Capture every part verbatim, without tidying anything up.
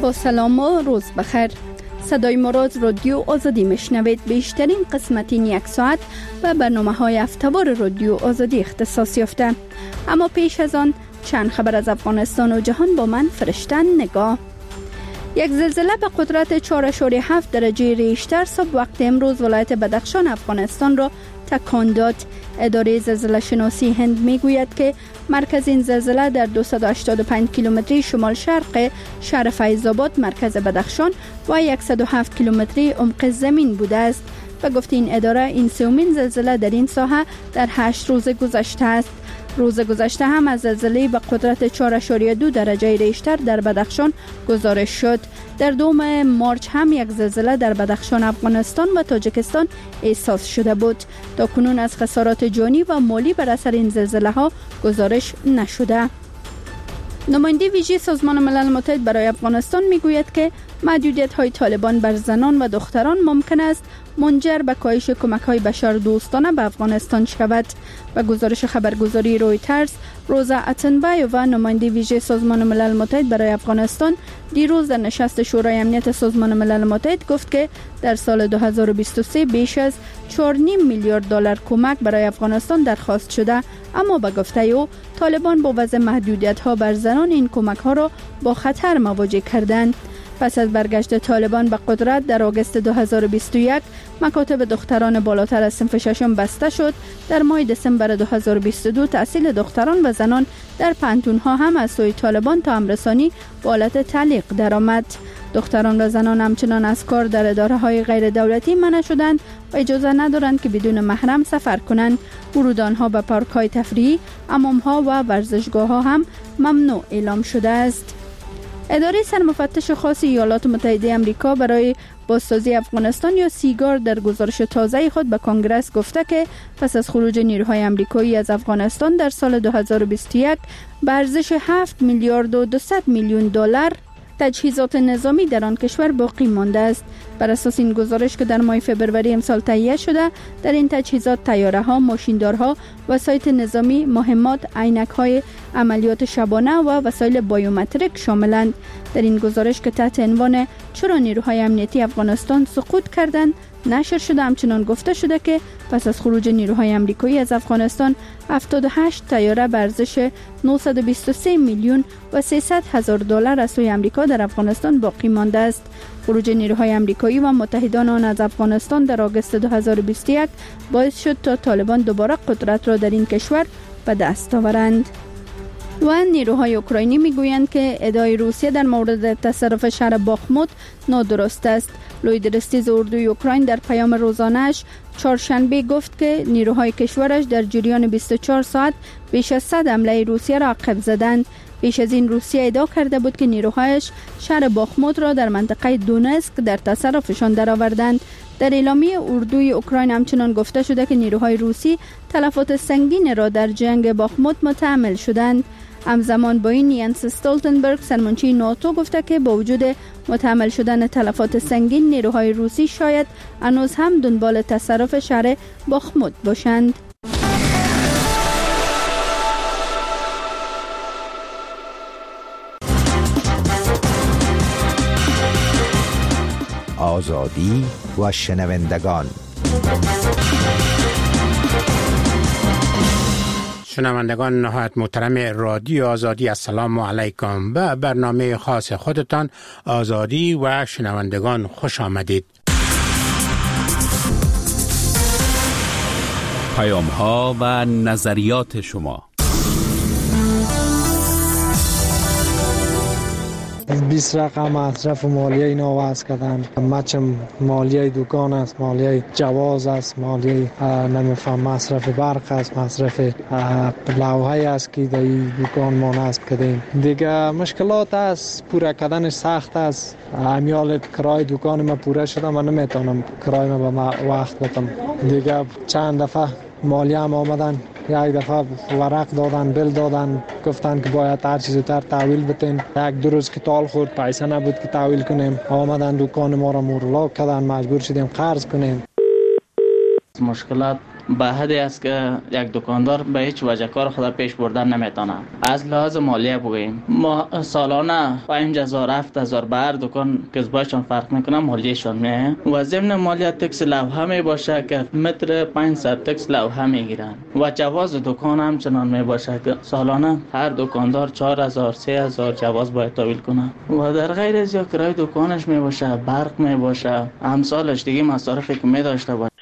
با سلام و روز بخیر. صدای مراد رادیو آزادی میشنوید. بیشترین قسمت این یک ساعت و برنامه های هفته‌وار رادیو آزادی اختصاص یافته. اما پیش از آن چند خبر از افغانستان و جهان با من فرشتن نگاه. یک زلزله به قدرت چهار ممیز هفت درجه ریشتر صبح وقت امروز ولایت بدخشان افغانستان را تکان داد. اداره زلزله شناسی هند میگوید که مرکز این زلزله در دویست و هشتاد و پنج کیلومتری شمال شرق شهر فیض آباد مرکز بدخشان و صد و هفت کیلومتری عمق زمین بوده است. و گفت این اداره این سومین زلزله در این ساحه در هشت روز گذشته است. روز گذشته هم از زلزله به قدرت چهار ممیز دو درجه ریشتر در بدخشان گزارش شد. در دوم مارچ هم یک زلزله در بدخشان افغانستان و تاجیکستان احساس شده بود. تا کنون از خسارات جانی و مالی بر اثر این زلزله ها گزارش نشده. نماینده ویژه سازمان ملل متحد برای افغانستان میگوید که محدودیت های طالبان بر زنان و دختران ممکن است منجر به کاهش کمک های بشر دوستانه به افغانستان شود. و گزارش خبرگزاری رویترز، روزا اتنبایووا نماینده ویژه سازمان ملل متحد برای افغانستان دیروز در نشست شورای امنیت سازمان ملل متحد گفت که در سال دو هزار و بیست و سه بیش از چهار و نیم میلیارد دلار کمک برای افغانستان درخواست شده، اما به گفته او طالبان با وضع محدودیت ها بر زنان این کمک ها را با خطر مواجه کردند. پس از برگشت طالبان به قدرت در آگوست دو هزار و بیست و یک مکاتب دختران بالاتر از صنف ششم بسته شد. در ماه دسامبر دو هزار و بیست و دو تحصیل دختران و زنان در پانتون ها هم از سوی طالبان تا امرسانی به حالت تعلیق درآمد. دختران و زنان همچنان از کار در اداره های غیر دولتی منع شدند و اجازه ندارند که بدون محرم سفر کنند. ورود آنها به پارک های تفریحی، حمام ها و ورزشگاه ها هم ممنوع اعلام شده است. اداره سرمفتش خاص ایالات متحده آمریکا برای بازسازی افغانستان یا سیگار در گزارش تازه خود به کنگره گفته که پس از خروج نیروهای آمریکایی از افغانستان در سال دو هزار و بیست و یک به ارزش هفت میلیارد و دویست میلیون دلار تجهیزات نظامی در آن کشور باقی مانده است. بر اساس این گزارش که در ماه فوریه امسال تهیه شده، در این تجهیزات طیاره‌ها، ماشیندارها، وسایط نظامی، مهمات، عینک‌های عملیات شبانه و وسایل بایومتریک شاملند. در این گزارش که تحت عنوان چرا نیروهای امنیتی افغانستان سقوط کردند نشر شده، همچنان گفته شده که پس از خروج نیروهای آمریکایی از افغانستان هفتاد و هشت طیاره به ارزش نهصد و بیست و سه میلیون و سیصد هزار دلار از سوی آمریکا در افغانستان باقی مانده است. خروج نیروهای آمریکایی و متحدان آن از افغانستان در آگوست دو هزار و بیست و یک باعث شد تا طالبان دوباره قدرت را در این کشور به دست آورند. و نیروهای اوکراینی میگویند که ادعای روسیه در مورد تصرف شهر باخموت نادرست است. لویدرستیز اردوی اوکراین در پیام روزانه‌اش چهارشنبه گفت که نیروهای کشورش در جریان بیست و چهار ساعت بیش از صد حمله روسیه را عقب زدند. پیش از این روسیه ادعا کرده بود که نیروهایش شهر باخموت را در منطقه دونسک در تصرفشان درآوردند. در اعلامیه اردوی اوکراین همچنان گفته شده که نیروهای روسی تلفات سنگین را در جنگ باخموت متحمل شدند. همزمان با این ینس استولتنبرگ سرمنشی ناتو گفته که با وجود متحمل شدن تلفات سنگین، نیروهای روسی شاید هنوز هم دنبال تصرف شهر باخموت باشند. آزادی و شنوندگان. شنوندگان نهایت محترم رادیو آزادی، السلام علیکم. به برنامه خاص خودتان آزادی و شنوندگان خوش آمدید. پیام ها و نظریات شما. بیست رقم مصرف مالیه اینا وضع کردن. مچم مالیه دکان است، مالیه جواز است، مالیه نمیفهم مصرف برق است، مصرف لوحه است که در دکان ما نصب کردیم. دیگه مشکلات است، پوره کردن سخت است. امیال کرای دکان ما پوره شده، من نمیتونم کرای ما به وقت بدم. دیگه چند دفعه مالیه هم آمدن، یک دفعه ورق دادن، بل دادن، گفتن که باید هر چیز زودتر تحویل بتین. یک دو روز که تال خورد، پیسه نبود که تحویل کنیم. آمدن دکان ما را مورلاک کردن، مجبور شدیم قرض کنیم. مشکلات به حدی است که یک دکاندار به هیچ وجه کار خود پیش بردن نمیتونه. از لحاظ مالیه بگوییم ما سالانه پنج هزار هفت هزار به هر دکان که باشون فرق میکنه مالیهشون میه و ضمن مالیه تکس لوحه می باشه که متر پانصد تکس لوحه میگیرن و جواز دکان هم چنان می باشه که سالانه هر دکاندار چهار هزار سه هزار جواز باید تحویل کنه و در غیر از یا کرایه دکانش می باشه، برق می باشه، امثالش دیگه مصارفی که می داشته باشه.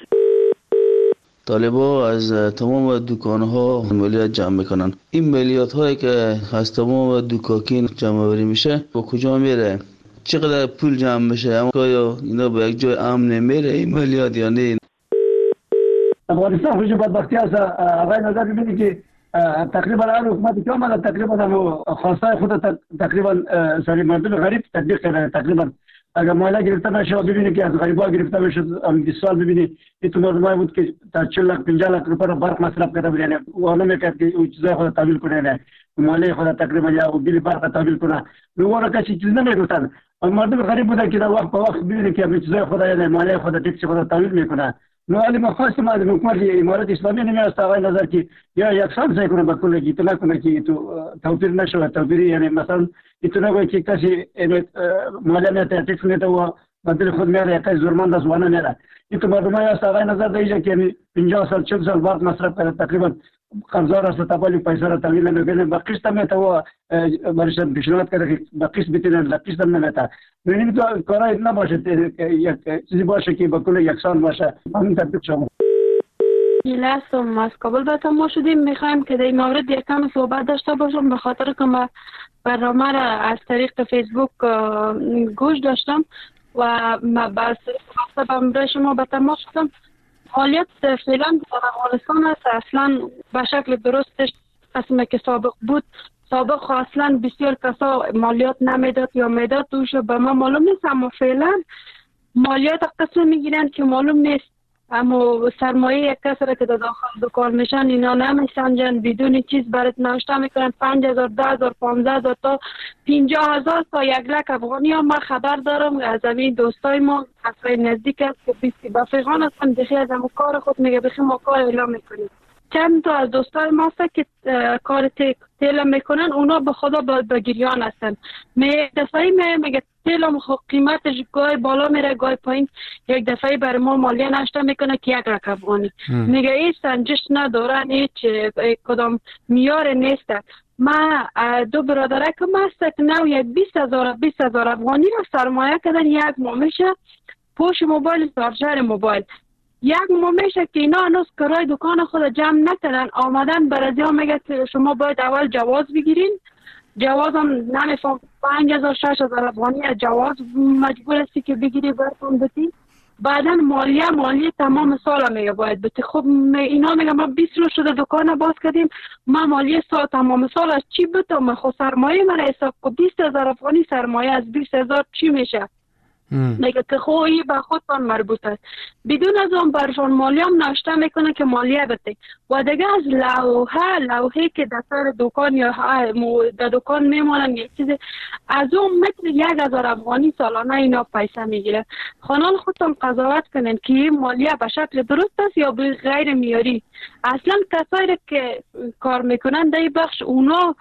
طالبا از تمام دکان‌ها مالیات جمع میکنن. این مالیات هایی که از تمام دکاکین جمع آوری میشه با کجا میره؟ چقدر پول جمع میشه؟ اما آیا اینا به یک جای امن نمیره این مالیات یا نه؟ افغانستان خوش بدبختی است. آقای نظر ببینید که تقریبا هر حکومتی که آمده تقریبا خواسته خود تقریبا سری مردم غریب تطبیق کرده. تقریبا اگر مالیه گرفته نشه ببینید که از غریبا گرفته بشه بیست سال ببینید این مردمایی بود که تا چهل لک پنجاه لک روپیه را برق مصرف کرده بود، یعنی او نمیکرد که او چیزای خود تحویل کنه، نه مالیه خود تقریبا یا بیل برق تحویل کنه. میگه کسی چیز نمیگفتن. مردم غریب بودن که وقت به وقت ببینید که چیزای خود یعنی مالیه خود تکس خود تحویل میکنه. نو علی ما خواستم از حکومت امارات اسلامی نمیست آقای نظر که یا یکسان سعی کنه به کل گیت نکنه که تو توفیر نشه. توفیر یعنی مثلا ایتونه نگه که کسی مالیه میته تکس میته و بدل خود میاره کسی زورمند است وانه میاره. این تو مردمای است آقای نظر دیگه که پنجاه سال چهل سال برق مصرف کرده تقریبا قرضدار است تبالی پیسه را تحویل نمیکنه با قسط میته و برش پیشنهاد کرده که با قسط بتینن با قسط نمیته. ببینید تو کارای نباشه یک چیزی باشه که با کل یکسان باشه. همین تطبیق شما ایلاسم از کابل به ما شدیم. میخوایم که در این مورد یک کم صحبت داشته باشم به خاطر که ما برنامه را از طریق فیسبوک گوش داشتم و ما بر واسه برای شما به تماس شدم. حالیت فعلا در افغانستان است اصلا به شکل درستش قسمه که سابق بود. سابق اصلا بسیار کسا مالیات نمیداد یا میداد دوش به ما معلوم نیست، اما فعلا مالیات قسم میگیرن که معلوم نیست. اما سرمایه یک کس را که در داخل دکان میشن اینا نمیسنجن، بدون چیز برات نوشته میکنن پنج هزار ده هزار پانزده هزار تا پنجاه هزار تا یک لک افغانی ها. من خبر دارم از این دوستای ما اصلا نزدیک است که بیستی بافیغان هستن بخی از همون کار خود میگه بخی ما کار اعلام میکنیم. چند تا از دوستای ما هست که کار تیل میکنن اونا به خدا بگیریان هستن. می دفعی می میگه تیلم قیمتش گای بالا میره گای پایین. یک دفعی بر ما مالیه نشته میکنه که یک لک افغانی. میگه این سنجش ندارن، هیچ کدام میار نیست. ما دو برادره که ما هست که نو یک بیست هزار بیست هزار افغانی را سرمایه کردن یک ماه میشه پوش موبایل چارجر موبایل. یک ماه میشه که اینا هنوز کرای دکان خود جمع نکردن. آمدن برازی ها میگه که شما باید اول جواز بگیرین. جواز هم نمیفهم پنج هزار شش هزار افغانی جواز مجبور هستی که بگیری برکن بتی. بعدا مالیه مالیه تمام سال میگه باید بتی. خب اینا میگه ما بیست روز شده دکان باز کردیم ما مالیه سال تمام سال از چی بتم؟ خب سرمایه من حساب کو بیست هزار افغانی سرمایه از بیست هزار چی میشه؟ میگه که خویی به خودتان مربوط است. بدون از اون برشان مالیه هم نوشته میکنه که مالیه بده و دیگه از لوحه لوحه که در سر دکان یا در دکان میمونن یک چیز از اون متر یک هزار افغانی سالانه اینا پیسه میگیره. خانال خودتان قضاوت کنین که این مالیه به شکل درست است یا به غیر معیاری. اصلا کسایی که کار میکنن در این بخش اونا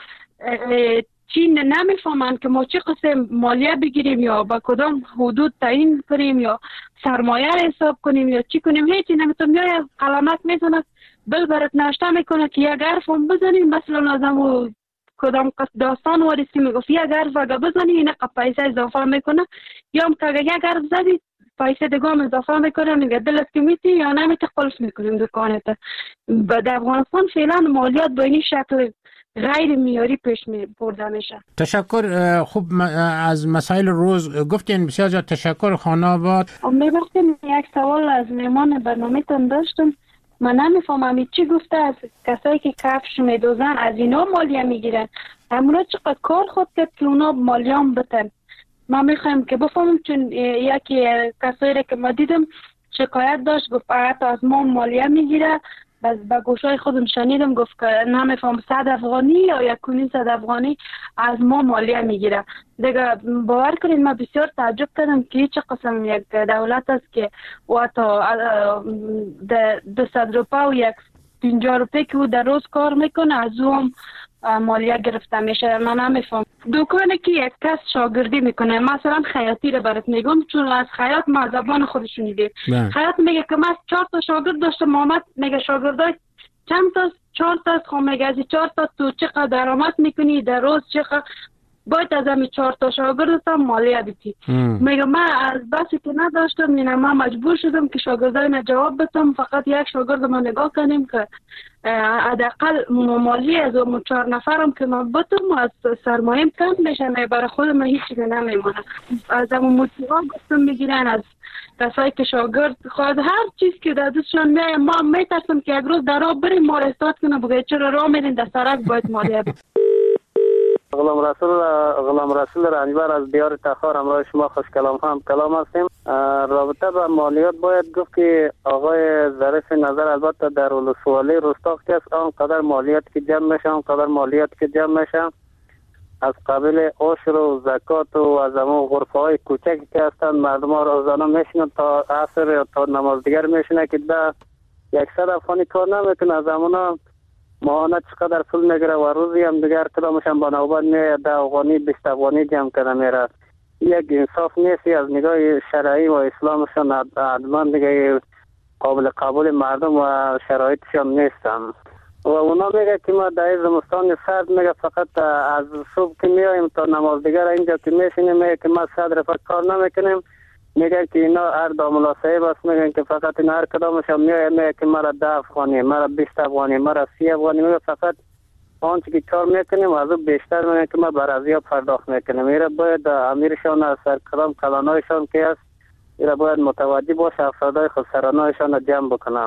چی نمیفهمند که ما چه قسم مالیه بگیریم یا با کدام حدود تعیین کنیم یا سرمایه حساب کنیم یا چی کنیم. هیچی نمیتونم. یا از قلمک میزنه بل برات نوشته میکنه که یک حرف هم بزنیم مثلا از همو کدام داستان وارسی میگفت یک حرف اگه بزنی این پیسه اضافه میکنه یا هم که اگه یک حرف زدی پیسه دیگه هم اضافه میکنه. میگه دلت که میتی یا نمیتی خلص میکنیم دکانت. در افغانستان فعلا مالیات به این شکل غیر معیاری پیش می برده میشه. تشکر. خوب از مسائل روز گفتین. بسیار زیاد تشکر خانه آباد. میبختیم یک سوال از میمان برنامه تان داشتم. من نمیفهمم چی گفته از کسایی که کفش میدوزن از اینا مالیه میگیرن. همونا چقدر کار خود کرد که اونا مالیه هم بتن. ما میخوایم که بفهمم چون یکی کسایی که ما دیدم شکایت داشت گفت حتی از ما مالیه میگیره بس با گوشای خودم شنیدم گفت که نمیفهم صد افغانی یا یک کنین صد افغانی از ما مالیه میگیره. دیگه باور کنید ما بسیار تعجب کردم که چه قسم یک دولت است که و تا دویست روپا و یک پنجاه روپه که او در روز کار میکنه از اون مالیه گرفته میشه. من نمیفهم. دکانی که یک کس شاگردی میکنه، مثلا خیاطی رو برات میگم چون از خیاط ما زبان خودش شنیدیم. خیاط میگه که من چهار تا شاگرد داشتم، محمد میگه شاگردای چند تا؟ چهار تا. خب میگه از چهار تا تو چقدر درآمد میکنی در روز؟ چقدر باید از همین چهار تا شاگردت هم مالیه بدی. میگه من از بسی که نداشتم میگم من مجبور شدم که شاگردای من جواب بدم، فقط یک شاگرد ما نگاه کنیم که حداقل مالی از اون چهار نفرم که من بدم از سرمایه‌ام کم میشه. من برای خودم هیچ نمیمونه. از همون موتیوا گفتم میگیرن از کسایی که شاگرد خواهد هر چیز که در دستشان میاد. ما میترسم که یک روز در راه بریم ما را استاد کنه بگه چرا راه میرین در سرک باید مالیه بدیم. غلام رسول غلام رسول رنجبر از دیار تخار همراه شما خوش کلام هم کلام هستیم. رابطه با مالیات باید گفت که آقای ظریف نظر البته در ولسوالی رستاق که است آنقدر مالیات که جمع میشه آنقدر مالیات که جمع میشه از قبیل عشر و زکات و از همون غرفه های کوچکی که هستند مردم ها روزانه میشنن تا عصر یا تا نماز دیگر میشنه که ده یکصد افغانی کار نمیکنه. از همون ماهانه چقدر پول میگیره و روزی هم دیگر کدامش هم با نوبت میاد ده افغانی بیست افغانی جمع کنه میره. یک انصاف نیست از نگاه شرعی و اسلامشان حتما دیگه قابل قبول مردم و شرایطشان نیستن. و اونا میگه که ما در زمستان سرد میگه فقط از صبح که میایم تا نماز دیگر اینجا که میشینیم میگه که ما صد رفت کار نمیکنیم. میگن که اینا هر داملا صاحب است میگن که فقط این هر کدامش هم میگه میگه که مرا ده افغانی مرا بیست افغانی مرا سی افغانی میگه فقط آنچه که کار میکنیم از اون بیشتر میگن که ما برازی ها پرداخت میکنیم. ایره باید امیرشان از سرکلام کلانایشان که است ایره باید متوجه باشه افرادای خسرانایشان را جمع بکنن.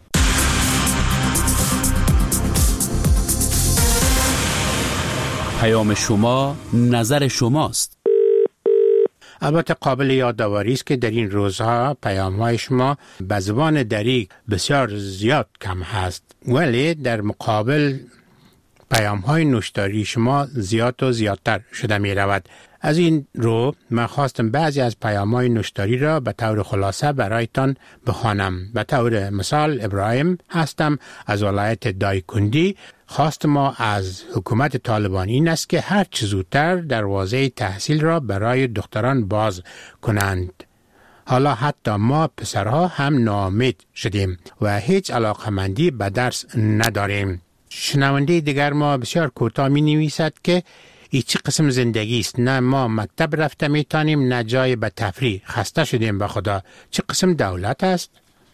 پیام شما نظر شماست. البته قابل یادآوری است که در این روزها پیام‌های شما به زبان دری بسیار زیاد کم هست، ولی در مقابل پیام‌های نوشتاری شما زیاد و زیادتر شده می رود. از این رو من خواستم بعضی از پیام‌های نوشتاری را به طور خلاصه برایتان بخوانم. به طور مثال ابراهیم هستم از ولایت دایکندی. خواست ما از حکومت طالبان این است که هر چه زودتر دروازه تحصیل را برای دختران باز کنند. حالا حتی ما پسرها هم ناامید شدیم و هیچ علاقمندی به درس نداریم. شنونده دیگر ما بسیار کوتاه می نویسد که ای چه قسم زندگی است؟ نه ما مکتب رفته میتانیم نه جای به تفریح. خسته شدیم به خدا. چه قسم دولت است؟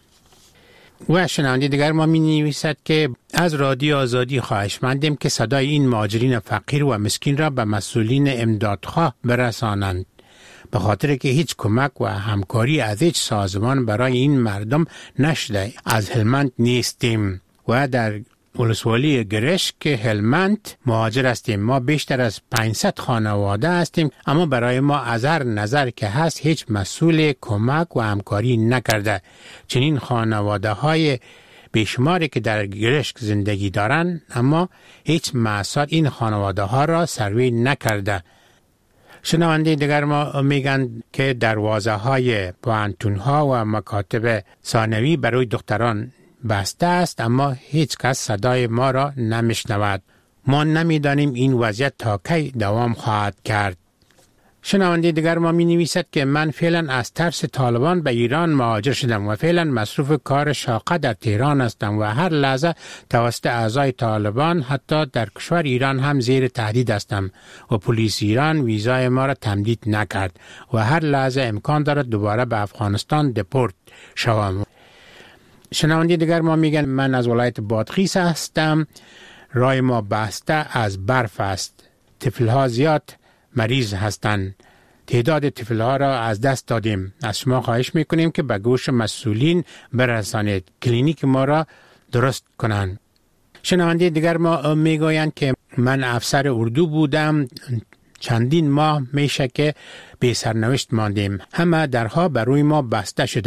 و شنونده دیگر ما می نویسد که از رادیو آزادی خواهشمندیم که صدای این مهاجرین فقیر و مسکین را به مسئولین امدادخواه برسانند، به خاطر که هیچ کمک و همکاری از هیچ سازمان برای این مردم نشده. از هلمند نیستیم و در ولسوالی گرشک که هلمند مهاجر هستیم. ما بیشتر از پانصد خانواده هستیم، اما برای ما از هر نظر که هست هیچ مسئول کمک و همکاری نکرده. چنین خانواده های بیشماری که در گرشک زندگی دارند، اما هیچ مؤسسات این خانواده ها را سروی نکرده. شنونده دیگر ما میگن که دروازه های پوهنتون ها و مکاتب ثانوی برای دختران بسته است، اما هیچ کس صدای ما را نمیشنود. ما نمیدانیم این وضعیت تا کی دوام خواهد کرد. شنونده دیگر ما می نویسد که من فعلا از ترس طالبان به ایران مهاجر شدم و فعلا مصروف کار شاقه در تهران هستم و هر لحظه توسط اعضای طالبان حتی در کشور ایران هم زیر تهدید هستم و پلیس ایران ویزای ما را تمدید نکرد و هر لحظه امکان دارد دوباره به افغانستان دپورت شوم. شنونده دیگر ما میگن من از ولایت بادغیس هستم. راه ما بسته از برف است. طفلها زیاد مریض هستند. تعداد طفلها را از دست دادیم. از شما خواهش میکنیم که به گوش مسئولین برسانید، کلینیک ما را درست کنند. شنونده دیگر ما میگویند که من افسر اردو بودم، چندین ماه میشه که بی سرنوشت ماندیم. همه درها بر روی ما بسته شده.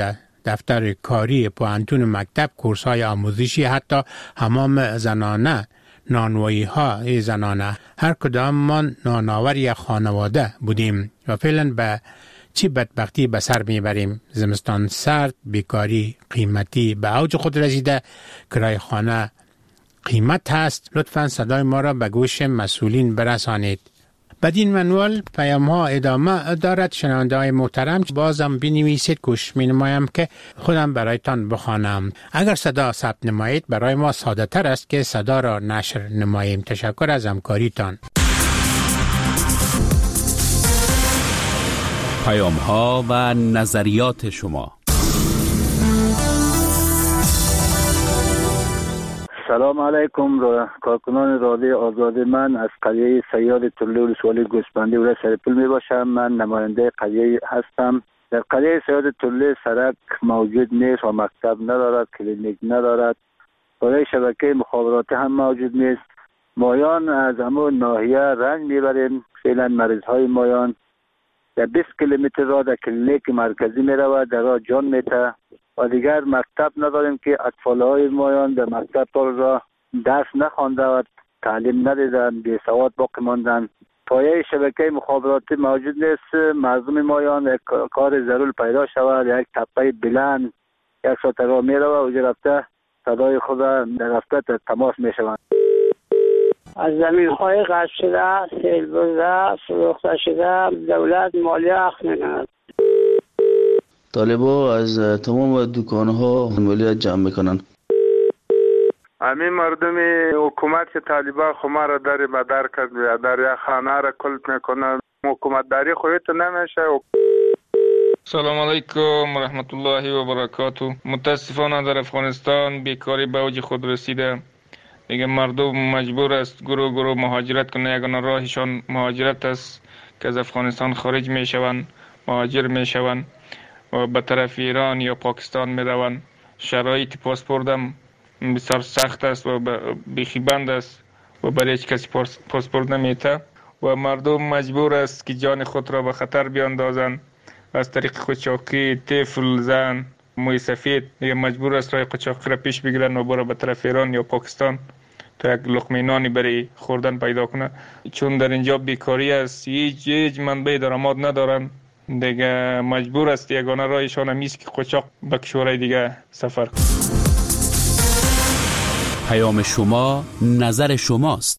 دفتر کاری، پوهنتون، مکتب، کورس های آموزشی، حتی حمام زنانه، نانوایی ها زنانه، هر کدام ما نانآور یک خانواده بودیم و فعلا به چی بدبختی به سر میبریم. زمستان سرد، بیکاری قیمتی به اوج خود رسیده، کرایه خانه قیمت هست. لطفاً صدای ما را به گوش مسئولین برسانید. بدین منوال پیام ها ادامه دارد. شنونده های محترم، بازم بنویسید، گوش می نمایم که خودم برایتان بخوانم. اگر صدا ثبت نمایید برای ما ساده تر است که صدا را نشر نماییم. تشکر از همکاریتان. پیام ها و نظریات شما. سلام علیکم را کارکنان رادیو آزادی. من از قریه سیاد طلوع ولسوالی گوسفندی و سرپل می باشم. من نماینده قریه هستم. در قریه سیاد طلوع سرک موجود نیست و مکتب ندارد، کلینیک ندارد، برای شبکه مخابراتی هم موجود نیست. مایان از همون ناحیه رنج میبریم. فعلا مریض های مایان در بیست کیلومتر راه در کلینیک مرکزی می رود، در راه جان میته و دیگر مکتب نداریم که اطفال های مایان در مکتب را درس نخوانده و تعلیم ندیدن، بی سواد باقی ماندن. پایه شبکه مخابراتی موجود نیست. مردم مایان یک کار ضرور پیدا شود، یک تپه بلند یک ساعت راه می رود و اونجا رفته صدای خود در رفته تماس می شوند. از زمین های غصب شده، سیل برده، فروخته شده، دولت مالیه اخذ می‌کند. طالبا از تمام دکان‌ها مالیات جمع میکنن. همین مردم حکومت که طالبان خما را در بدر کرد و در یک خانه را کلپ میکنن. حکومت داری خودت نمیشه. سلام علیکم و رحمت الله و برکاته. متاسفانه در افغانستان بیکاری به اوج خود رسیده. دیگه مردم مجبور است گروه گروه مهاجرت کنه. یگانه راهشان مهاجرت است که از افغانستان خارج میشوند، مهاجر میشوند و به طرف ایران یا پاکستان میروند. شرایط پاسپورت هم بسیار سخت است و بیخی بند است و برای هیچ کسی پاسپورت نمیته و مردم مجبور است که جان خود را به خطر بیاندازند. از طریق قاچاقی، طفل، زن، موی سفید یا مجبور است راه قاچاقی را پیش بگیرن و برای به طرف ایران یا پاکستان تا یک لقمه نانی برای خوردن پیدا کنه. چون در اینجا بیکاری است، هیچ هیچ منبع درآمد ندارن، دیگه مجبور است یگانه راهشان هم است که قاچاق به کشورهای دیگه سفر کنه. پیام شما نظر شماست.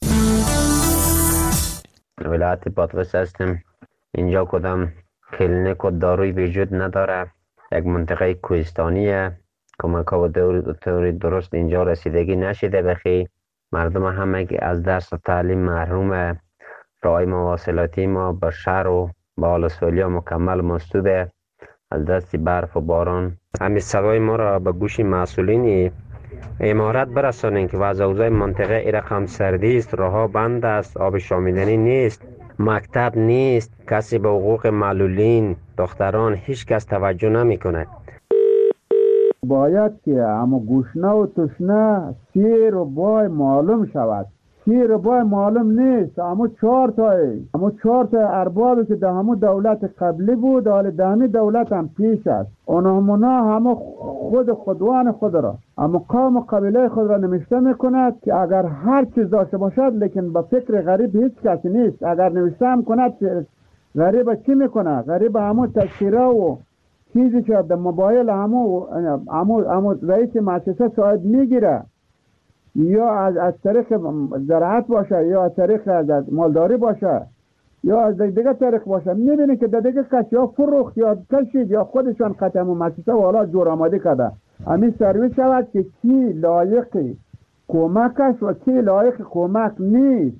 ولایت بادغیس هستم. اینجا کدام کلینیک و داروی وجود نداره. یک منطقه کوهستانیه. کمک ها و دور درست اینجا رسیدگی نشده. بخی مردم همه از درس و تعلیم محرومه. راهی مواصلاتی ما به شهر و با ولسوالی مکمل مسدوده از دست برف و باران. همین صدای ما را به گوش مسئولین امارات برسانید که وضع اوضاع منطقه ای رقم سردی است، راهها بند است، آب شامیدنی نیست، مکتب نیست، کسی به حقوق معلولین دختران هیچ کس توجه نمی کنه. باید که اما گوشنه و تشنه سیر و بای معلوم شود. سیر و بای معلوم نیست. اما چهار تایی اما چهار تای اربابی که در همون دولت قبلی بود، حال دهمی دولت هم پیش است. اونها همه خود خودوان خود را، اما قوم و قبیله خود را نوشته میکند که اگر هر چیز داشته باشد لیکن با فکر غریب هیچ کسی نیست. اگر نوشته هم کند غریب چی میکنه؟ غریب همون تذکیره و چیزی که در موبایل همون همون همون رئیس مؤسسه ساعت میگیره، یا از از طریق زراعت باشه یا از طریق از مالداری باشه یا از دیگه طریق باشه، میبینی که دیگه کسی یا فروخت یا کشید یا خودشان قطعه مؤسسه و حالا جور آماده کرده. همین سرویس شود که کی لایق کمک است و کی لایق کمک نیست.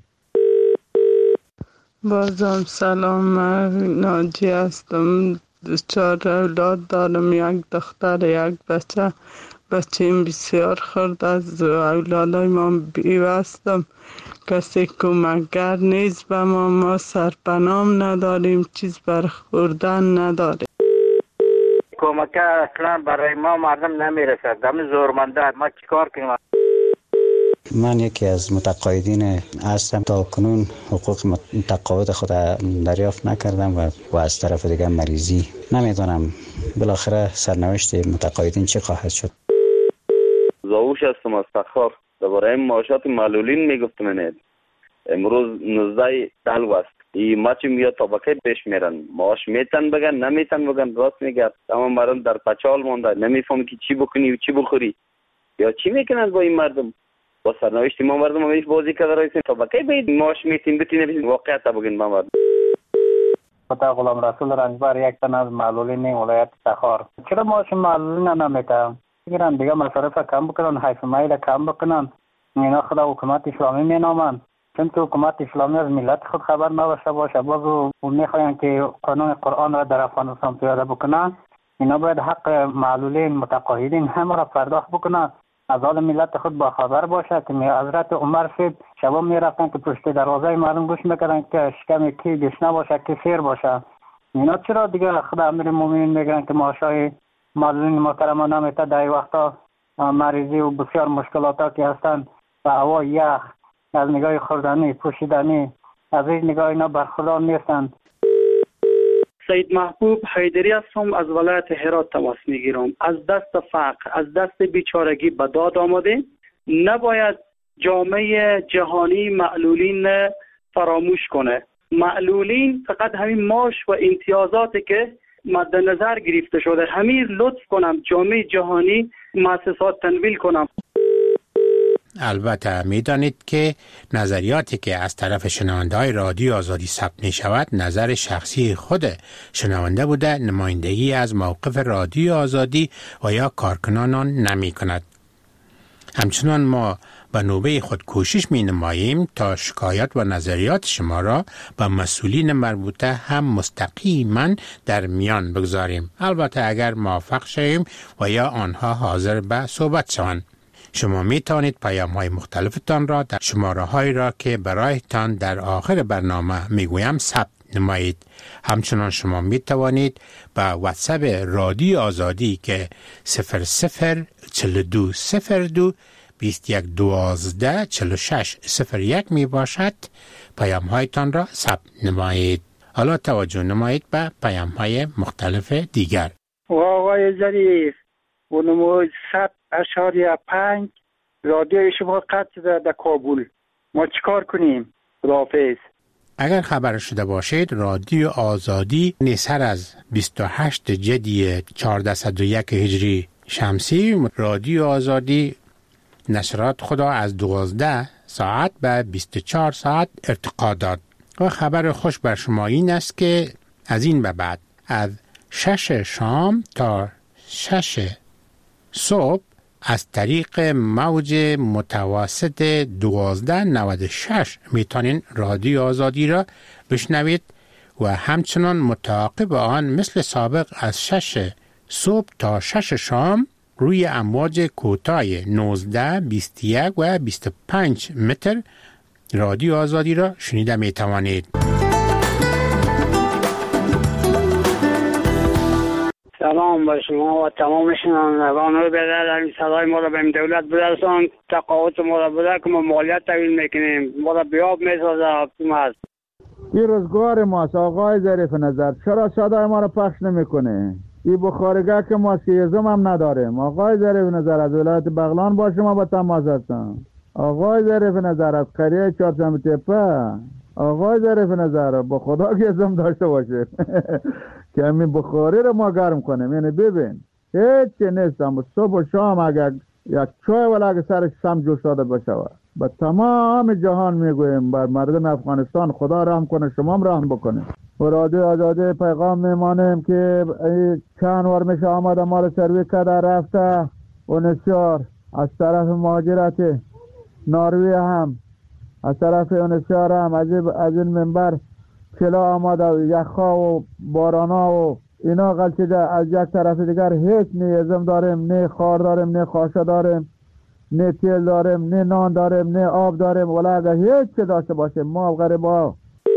بازم سلام، من ناجی هستم. چهار اولاد دارم، یک دختر یک بچه. بچه‌ام بسیار خرد از اولادای ما بیوستم. کسی کمکگر نیست به ما. ما سرپنام نداریم، چیز برخوردن نداریم. کمک اصلا برای ما مردم نمیرسد. دم زورمنده ما چیکار کنیم؟ من یکی از متقاعدین هستم. تا کنون حقوق متقاعد خود دریافت نکردم و, و از طرف دیگه مریضی نمیدونم بالاخره سرنوشت متقاعدین چه خواهد شد؟ زاوش هستم از تخار. درباره معاشات معلولین میگفتم. نه امروز نوزده دلو است. این ماچی میاد طبقه پیش میرن. معاش میتن بگن نمیتن بگن. راست میگه. تمام مردم در پچال مونده. نمیفهمی که چی بکنی و چی بخوری یا چی میکنن با این مردم. با سرنوشت ما مردم همیش بازی کرده رایسین طبقه بید معاش میتین بتین بتین واقعیت بگین ما مردم. خدا غلام رسول رنجبر یک تن از معلولین ولایت تخار. چرا معاش معلولین نمیتن؟ میگن دیگه مصارف کم بکنن، حیث مایل کم بکنن. اینا خدا حکومت اسلامی مینامن. چون که حکومت اسلامی از ملت خود خبر نداشته باشه، باز میخواین که قانون قرآن را در افغانستان پیاده بکنن. اینا باید حق معلولین متقاعدین همه را پرداخت بکنن. از حال ملت خود با خبر باشه که حضرت عمر شد شبا میرفتن که پشت دروازه مردم گوش میکردن که شکم کی گشنه باشه که سیر باشه. اینا چرا دیگه خدا امیر مومنین میگن که معاشای معلولین محترم نمیته؟ در وقتا مریضی و بسیار مشکلاتا که هستن و هوا یخ از نگاه خوردنی پوشیدنی از این نگاه اینا برخوردار نیستن. سید محبوب حیدری هستم، از ولایت هرات تماس میگیرم. از دست فقر، از دست بیچارگی به داد آمده. نباید جامعه جهانی معلولین فراموش کنه. معلولین فقط همین معاش و امتیازاتی که مد نظر گرفته شده همین لطف کنم جامعه جهانی مؤسسات تنویل کنم. البته میدانید که نظریاتی که از طرف شنونده های رادیو آزادی ثبت می شود نظر شخصی خود شنونده بوده، نمایندگی از موقف رادیو آزادی و یا کارکنانان نمی کند. همچنان ما به نوبه خود کوشش می نماییم تا شکایت و نظریات شما را به مسئولین مربوطه هم مستقیما در میان بگذاریم، البته اگر موافق شویم و یا آنها حاضر به صحبت شوند. شما می توانید پیام های مختلفتان را در شماره هایی را که برایتان در آخر برنامه می گویم ثبت نمایید. همچنان شما می توانید به واتساپ رادیو آزادی که صفر صفر چهل و دو صفر دو بیست و یک دوازده چهل و شش صفر یک می باشد پیام هایتان را ثبت نمایید. حالا توجه نمایید به پیام های مختلف دیگر. آقای ظریف و نموز صد اشاریه پنج رادیو شما قطع شده در کابل. ما چیکار کنیم؟ خداحافظ. اگر خبر شده باشید رادیو آزادی نیسر از بیست و هشت جدی چهارصد و یک هجری شمسی رادیو آزادی نشرات خدا از دوازده ساعت به بیست و چهار ساعت ارتقا داد و خبر خوش بر شما این است که از این به بعد از شش شام تا شش صبح از طریق موج متوسط دوازده نود و شش میتونین رادیو آزادی را بشنوید و همچنان متعاقب آن مثل سابق از شش صبح تا شش شام روی امواج کوتاه نوزده، بیست و یک و بیست و پنج متر رادیو آزادی را شنیده میتوانید. سلام با شما و تمام شنوندگان رو بدر در صدای ما را به دولت برسان. تقاعد ما را بده که ما مالیات تحویل میکنیم، ما را بیاب میسازه حکومت. این روزگار ماست آقای ظریف نظر، چرا صدای ما را پخش نمیکنه؟ این بخارگاه که ما سیزم هم نداریم. آقای ظریف نظر از ولایت بغلان با شما با تماس هستم. آقای ظریف نظر از قریه چهارشنبه تپه. آقای ظریف نظر با خدا که ازم داشته باشه که همین بخاری رو ما گرم کنیم. یعنی ببین هیچ که نیستم صبح و شام اگر یک چای ولی اگر سرش سم جوش داده بشه با تمام جهان میگویم بر مردم افغانستان خدا رحم کنه، شما هم رحم بکنه. و رادیو آزادی پیغام میمانیم که چند وار میشه آمده ما رو سروی کرده رفته و نسیار از طرف مهاجرت ناروی هم از طرف نسیار هم از این منبر کلا آمده و یخا و بارانا و اینا غلطیده. از یک طرف دیگر هیچ نه ازم داریم، نه خار داریم، نه خاشه داریم، نه تیل داریم، نه نان داریم، نه آب داریم. ولی اگر هیچ چه داشته باشیم ما غریبا.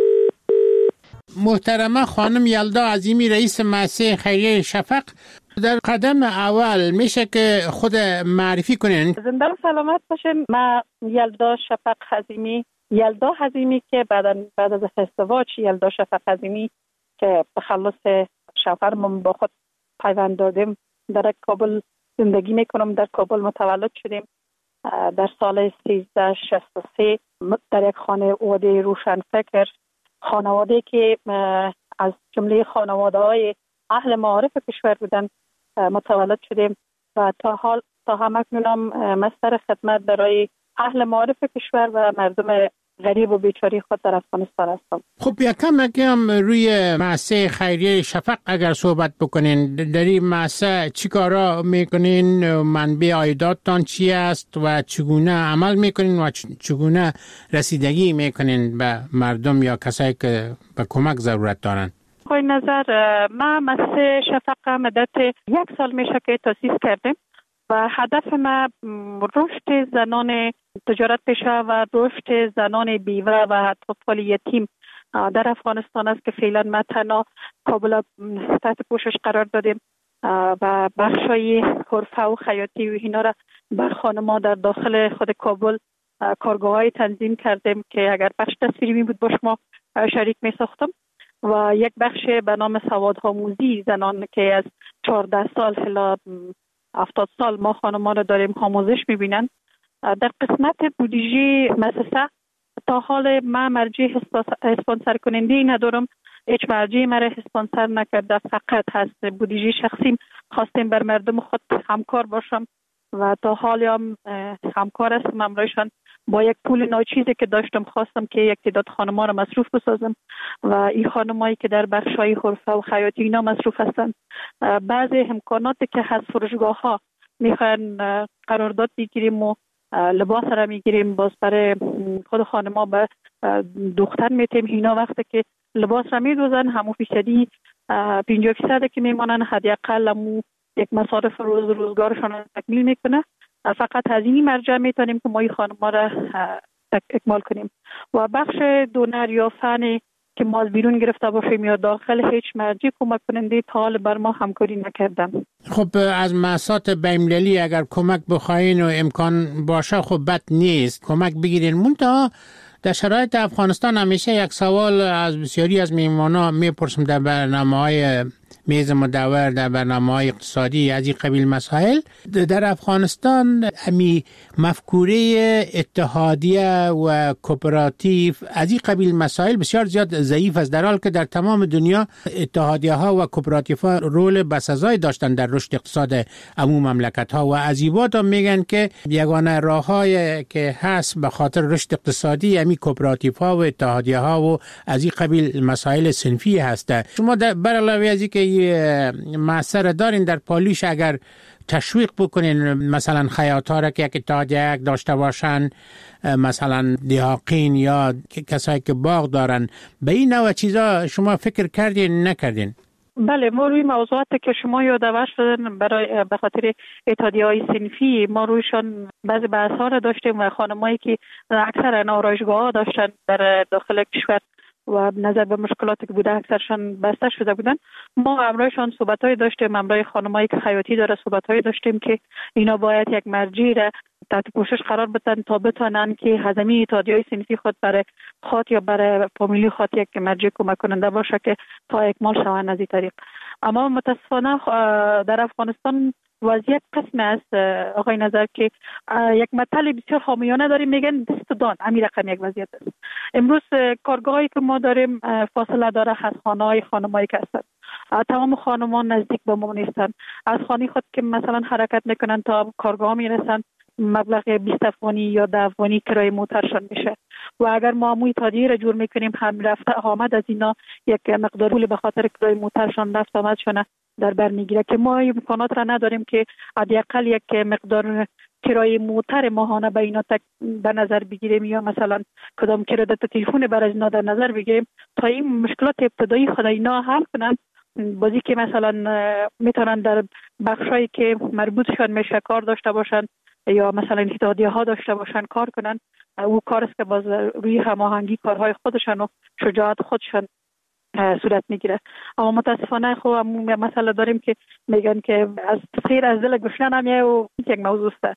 محترمه خانم یلدا عظیمی رئیس مؤسسه خیریه شفق، در قدم اول میشه که خود معرفی کنین. زنده و سلامت باشین. من یلدا شفق عظیمی، یلدا عظیمی که بعد بعد از ازدواج یلدا شفق عظیمی که تخلص شوهرم با خود پیوند دادیم. در کابل زندگی میکنم، در کابل متولد شدیم. در سال سیزده شصت و سه در یک خانواده روشنفکر، خانواده که از جمله خانواده های اهل معارف کشور بودن متولد شدیم و تا حال تا همکنون مستر خدمت برای اهل معارف کشور و مردم غریب و بیچاری خود در افغانستان هستم. خب یکم اگم روی مؤسسه خیریه شفق اگر صحبت بکنین، در این مؤسسه چی کارا میکنین؟ منبع عایداتتان چی است و چگونه عمل میکنین و چگونه رسیدگی میکنین به مردم یا کسایی که به کمک ضرورت دارن؟ آقای نظر، ما مؤسسه شفق مدت یک سال میشه که تأسیس کردیم و هدف ما رشد زنان تجارت پیشه و رشد زنان بیوه و اطفال یتیم در افغانستان است که فعلا ما تنها کابل تحت پوشش قرار دادیم و بخشای حرفه و خیاطی و اینا را بر خانم‌ها در داخل خود کابل کارگاه‌های تنظیم کردیم که اگر بخش تصویری می بود با شما شریک می ساختم و یک بخش به نام سوادآموزی زنان که از چهارده سال الی هفتاد سال ما خانم‌ها را داریم آموزش می‌بینن. در قسمت بودجه مؤسسه تا حال ما مرجع اسپانسر کننده ندارم، هیچ مرجع مرا اسپانسر نکرده، فقط هست بودجه شخصیم خواستیم بر مردم خود همکار باشم و تا حال هم همکار هستم همراهشان. با یک پول ناچیزی که داشتم خواستم که یک تعداد خانم‌ها را مصروف بسازم و این خانمایی که در بخش‌های حرفه و خیاطی اینا مصروف هستند. بعضی امکاناتی که هست فروشگاه‌ها میخوان قرارداد بگیریم و لباس را میگیریم، باز برای خود خانم‌ها به دختر میتیم اینا وقتی که لباس را میدوزن همون فیصدی پنجاه فیصد که میمانن حداقل همون یک مصارف روز روزگارشان تکمیل میکنه. فقط از این مرجع میتونیم که ما این خانم‌ها را اکمال کنیم و بخش دونر یا فنی که ما از بیرون گرفته باشیم یا داخل هیچ مرجع کمک کننده تا حال بر ما همکاری نکردن. خب از مؤسسات بین‌المللی اگر کمک بخواین و امکان باشه خب بد نیست کمک بگیرین. منتها در شرایط افغانستان همیشه یک سوال از بسیاری از میهمانان میپرسم در برنامه‌های میز مدور، در برنامه‌های اقتصادی از این قبیل مسائل. در افغانستان امی مفکوره اتحادیه و کوپراتیو از این قبیل مسائل بسیار زیاد ضعیف است، در حالی که در تمام دنیا اتحادیه ها و کوپراتیو ها رول بسزایی داشتن در رشد اقتصاد عموم مملکت ها و از این بعد میگن که یگانه راه‌های که هست به خاطر رشد اقتصادی امی کوپراتیو ها و اتحادیه ها و از این قبیل مسائل صنفی هست. شما بر علاوه از اینکه معصر دارین در پالیش اگر تشویق بکنین مثلا خیاط‌ها را که یک اتحادیه داشته باشن، مثلا دیهاقین یا کسایی که باغ دارن، به این نوع چیزا شما فکر کردین نکردین؟ بله، ما روی موضوعاتی که شما یادآور شدن برای به خاطر اتحادیه‌های صنفی ما رویشان بعضی بحث‌ها را داشتیم و خانمایی که اکثر آرایشگاه‌ها داشتن در داخل کشور و نظر به مشکلاتی که بوده اکثرشان بسته شده بودن، ما همراهشان صحبت‌های داشتیم، همراه خانمایی که خیاطی داره صحبت‌های داشتیم که اینا باید یک مرجع را تحت پوشش قرار بدن تا بتونن که هزینه اتحادیه‌های صنفی خود برای خود یا برای فامیلی خود یک مرجع کمک کننده باشه که تا اکمال شوند از این طریق. اما متاسفانه در افغانستان وضعیت قسم است آقای نظر که یک مطلب بسیار حامیانه داریم، میگن دست دان، همین رقم یک وضعیت است. امروز کارگاهایی که ما داریم فاصله داره از خانه‌های خانمایی که هستند. تمام خانمان نزدیک به ما نیستند. از خانه خود که مثلا حرکت میکنن تا کارگاه میرسن مبلغ بیست افغانی یا ده افغانی کرایه موترشان میشه و اگر ما موی تادیه را جور میکنیم هم رفته آمد از اینا یک مقدار پول به خاطر کرایه موترشان رفت آمدشون در بر میگیره که ما امکانات را نداریم که حداقل یک مقدار کرایه موتر ماهانه به اینا تک در نظر بگیریم یا مثلا کدام کردت تلفن بر از اینا در نظر بگیریم تا این مشکلات ابتدایی خود اینا حل کنن. بازی که مثلا میتونن در بخشایی که مربوطشان میشه کار داشته باشن یا مثلا اتحادیه ها داشته باشن کار کنن، او کار است که باز روی هماهنگی کارهای خودشان و شجاعت خودشان صورت میگیره. اما متاسفانه خب همون مسئله داریم که میگن که از خیر از دل گشنه نمیه و یک موضوع است.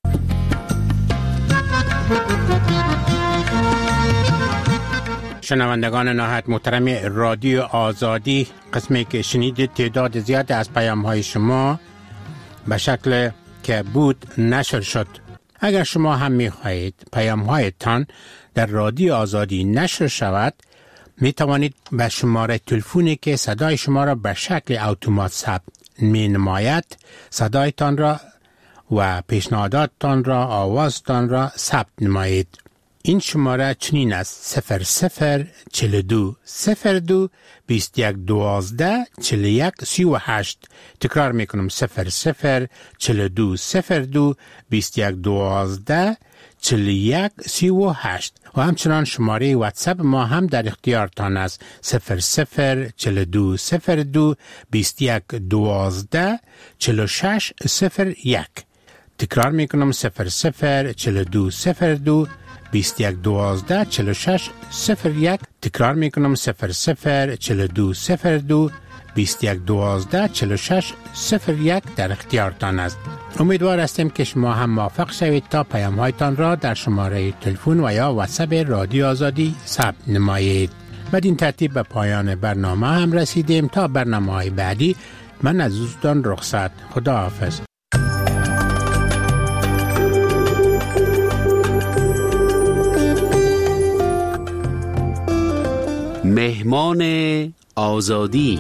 شنوندگان نهایت محترم رادیو آزادی، قسمی که شنیدید تعداد زیاد از پیام های شما به شکل که بود نشر شد. اگر شما هم می خواهید پیام هایتان در رادیو آزادی نشر شود، می توانید به شماره تلفنی که صدای شما را به شکل اتومات ثبت می نماید صدایتان را و پیشنهاداتتان را، آوازتان را ثبت نمایید. این شماره چنین است: صفر صفر چل دو صفر دو بیست یک دوازده چل یک سی و هشت. تکرار میکنم: صفر صفر چل دو صفر دو بیست یک دوازده چل یک سی و هشت. و همچنان شماره واتساپ ما هم در اختیارتان است: صفر صفر چل دو صفر دو بیست یک دوازده چل شش صفر یک. تکرار میکنم: صفر صفر چل دو صفر دو بیست یک دوازده چل شش صفر یک. تکرار میکنم: صفر صفر چل دو صفر دو بیست یک دوازده چل شش صفر یک در اختیارتان است. امیدوار هستیم که شما هم موافق شوید تا پیام هایتان را در شماره تلفن و یا واتساپ رادیو آزادی ثبت نمایید. بدین ترتیب به پایان برنامه هم رسیدیم. تا برنامه های بعدی من از دوستان رخصت. خدا حافظ. مهمان آزادی.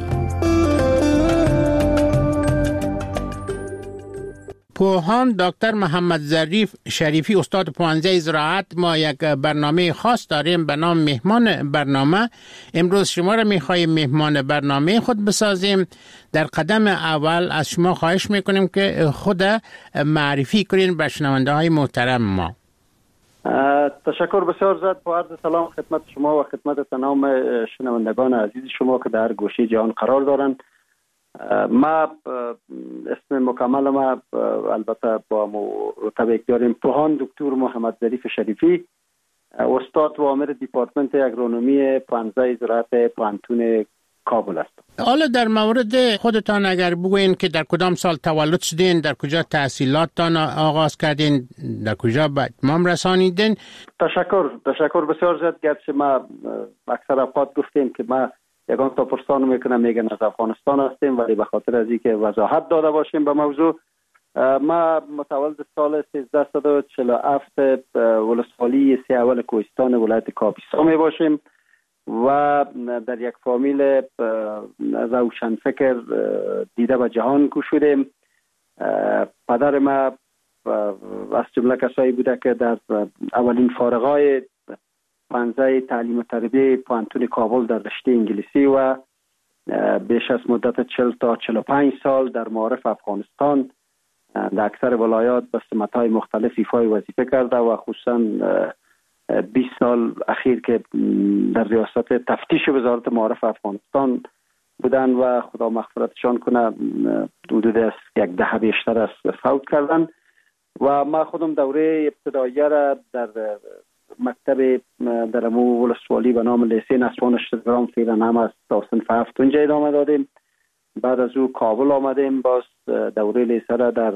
پوهان دکتر محمد ظریف شریفی، استاد پوهنځی زراعت، ما یک برنامه خاص داریم به نام مهمان برنامه. امروز شما را می‌خواهیم مهمان برنامه خود بسازیم. در قدم اول از شما خواهش می‌کنیم که خود معرفی کنین به شنونده‌های محترم ما. تشکر بسیار زیاد. با عرض سلام خدمت شما و خدمت تمام شنوندگان عزیز شما که در گوشه جهان قرار دارند. ما اسم مکمل ما البته با رتبه داریم پوهان دکتر محمد ظریف شریفی، استاد و عامل دیپارتمنت اگرونومی پوهنځی زراعت پوهنتون کابل است. حالا در مورد خودتان اگر بگوین که در کدام سال تولد شدین، در کجا تحصیلاتتان آغاز کردین، در کجا به اتمام رسانیدین؟ تشکر تشکر بسیار زیاد. گرچه ما اکثر اوقات گفتیم که ما یگان تا پرسان میکنم میگن از افغانستان هستیم، ولی به خاطر از اینکه وضاحت داده باشیم به موضوع، ما متولد سال سیزده و چهل و هفت ولسوالی سی اول کوهستان ولایت کاپیسا می باشیم و در یک فامیل روشنفکر دیده به جهان کوشیدیم. پدر ما از جمله کسایی بوده که در اولین فارغای پوهنځی تعلیم و تربیه پوهنتون کابل در رشته انگلیسی و بیش از مدت چهل تا چهل و پنج سال در معارف افغانستان در اکثر ولایات به سمت‌های مختلف ایفای وظیفه کرده و خصوصا بیست سال اخیر که در ریاست تفتیش وزارت معارف افغانستان بودن و خدا مغفرتشان کنه، حدود از یک دهه بیشتر از فوت کردن. و ما خودم دوره ابتداییه را در مکتب در امو ولسوالی به نام لیسه نسوان اشترگرام فعلا هم از تا صنف هفت اونجا ادامه دادیم. بعد از او کابل آمدیم، باز دوره لیسه را در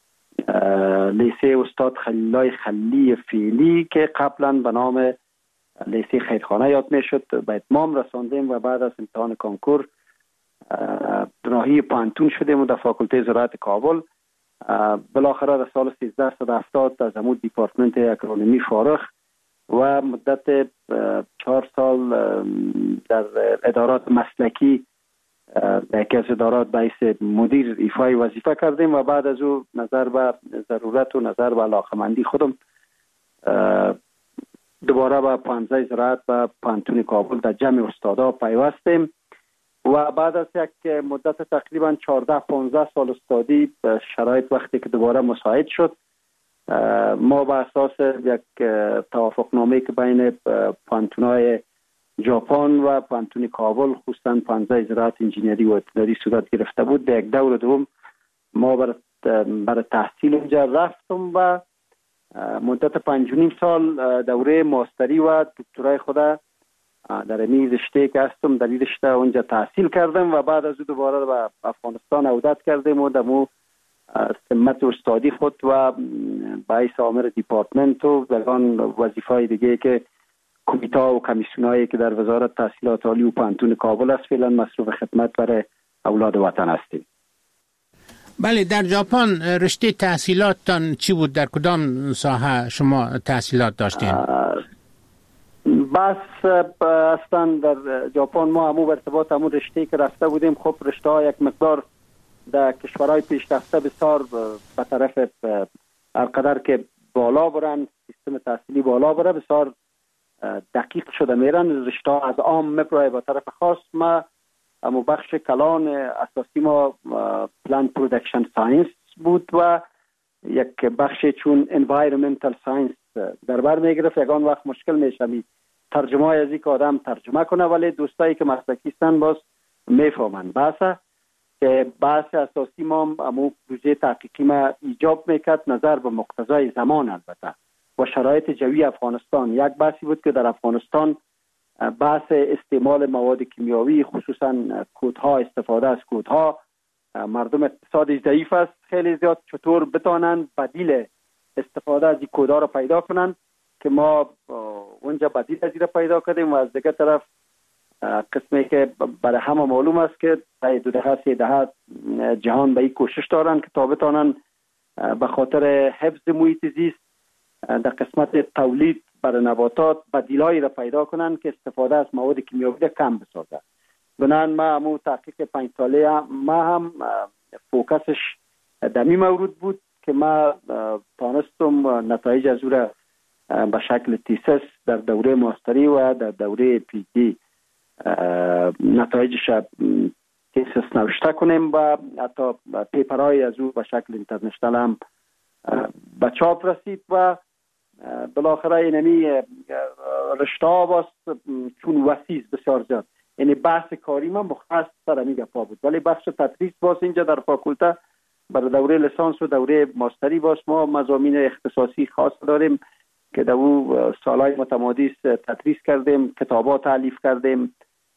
لیسه استاد خلیلای خلی فعلی که قبلا به نام لیسه خیرخانه یاد می شد به اتمام رساندیم و بعد از امتحان کنکور ناحیه پوهنتون شدیم و در فاکولته زراعت کابل. بالاخره در سال سیزده صد و هفتاد از امو دیپارتمنت اگرونومی فارغ و مدت چهار سال در ادارات مسلکی در یکی از ادارات به حیث مدیر ایفای وظیفه کردیم و بعد از او نظر به ضرورت و نظر به علاقمندی خودم دوباره به پوهنځی زراعت و پوهنتون کابل در جمع استادا پیوستیم و بعد از یک مدت تقریبا چهارده پانزده سال استادی شرایط وقتی که دوباره مساعد شد، ما به اساس یک توافقنامه که بین پوهنتون‌های ژاپن و پوهنتون کابل خصوصا پوهنځی زراعت انجینری و اداری صورت گرفته بود، در یک دور دوم ما برای برای تحصیل اونجا رفتم و مدت پنج و نیم سال دوره ماستری و دکترای خود در این رشته که هستم در این رشته اونجا تحصیل کردم و بعد از او دوباره به افغانستان عودت کردیم و دمو سمت استادی خود و باعث عامل دیپارتمنت و دگان وظیفه‌های دیگه که کمیته و کمیسیونایی که در وزارت تحصیلات عالی و پانتون کابل است فعلا مصروف خدمت برای اولاد وطن هستیم. بله، در ژاپن رشته تحصیلاتتان چی بود؟ در کدام ساحه شما تحصیلات داشتین؟ بس اصلا در ژاپن ما همو برتباط همون رشته که رفته بودیم، خب رشته ها یک مقدار در کشورهای پیشرفته بسیار به طرف هرقدر که بالا برن، سیستم تحصیلی بالا بره، بسیار دقیق شده میرن. رشته ها از عام میپرای به طرف خاص. ما همو بخش کلان اساسی ما پلان پرودکشن ساینس بود و یک بخش چون انوایرمنتال ساینس در بر میگرفت. یکان وقت مشکل میشه ترجمه های از یک آدم ترجمه کنه، ولی دوستایی که مسلکی هستن باز میفهمن. بحثه که بحث اساسی ما همو پروژه تحقیقی ما ایجاب میکرد نظر به مقتضای زمان البته و شرایط جوی افغانستان. یک بحثی بود که در افغانستان بحث استعمال مواد کیمیاوی، خصوصا کودها، استفاده از کودها، مردم اقتصادی ضعیف است خیلی زیاد، چطور بتانند بدیل استفاده از این کودها را پیدا کنند که ما اونجا بدیل از این را پیدا کردیم. و از دیگه طرف قسمی که برای همه معلوم است که تا دو دهه سه دهه جهان به این کوشش دارند که تا بتانند به خاطر حفظ محیط زیست در قسمت تولید برای نباتات بدیلایی را پیدا کنند که استفاده از مواد کیمیاوی را کم بسازد. بنان ما همون تحقیق پنج ساله هم ما هم فوکسش دمی مورد بود که ما تانستم نتایج از او را به شکل تیسس در دوره ماستری و در دوره پی دی نتایجش تیسس نوشته کنیم و حتی پیپرهای از او به شکل اینترنشنال هم به چاپ رسید. و بالاخره اینمی رشته ها باست چون وسیع بسیار زیاد، یعنی بحث کاری ما مختص سر همی گپا بود، ولی بخش تدریس باز اینجا در فاکولته برای دوره لیسانس و دوره ماستری باز ما مضامین اختصاصی خاص داریم که در او سالهای متمادی تدریس کردیم، کتابات تالیف کردیم.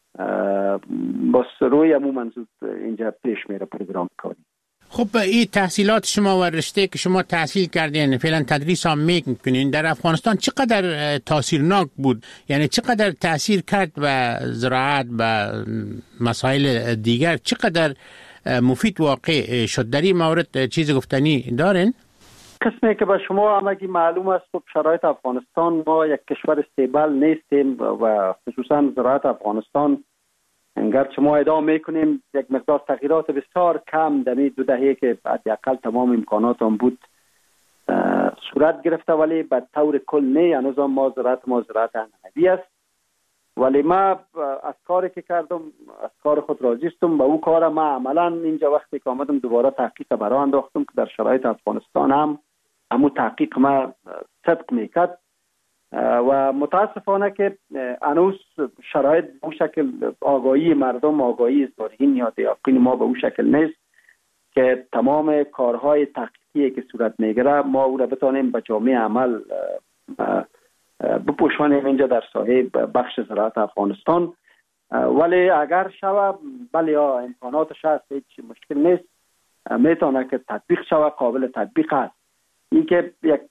باز روی همون منظور اینجا پیش میره پروگرام کاری. خب این تحصیلات شما و رشته که شما تحصیل کردین فعلا تدریس هم میکنین در افغانستان چقدر تاثیرناک بود؟ یعنی چقدر تاثیر کرد به زراعت و مسائل دیگر؟ چقدر مفید واقع شد؟ در این مورد چیز گفتنی دارین؟ قسمی که به شما همگی معلوم است خب شرایط افغانستان، ما یک کشور استیبل نیستیم و خصوصا زراعت افغانستان اگرچه ما ادامه میکنیم یک مقدار تغییرات بسیار کم در دو دهه که حداقل تمام امکانات هم بود صورت گرفته، ولی به طور کل نه. هنوز ما زراعت ما زراعت انعنوی است، ولی ما از کاری که کردم از کار خود راضی هستم. به او کار ما عملا اینجا وقتی که آمدم دوباره تحقیق برای انداختم که در شرایط افغانستان هم همون تحقیق ما صدق میکرد و متاسفانه که هنوز شرایط به اون شکل آگاهی مردم، آگاهی زارعین یا دیاقین ما به اون شکل نیست که تمام کارهای تحقیقی که صورت میگیره ما او را بتانیم به جامعه عمل بپوشانیم اینجا در ساحه بخش زراعت افغانستان. ولی اگر شوه بله ها امکاناتش هست، هیچ مشکل نیست، میتونه که تطبیق شوه، قابل تطبیق هست. این که یک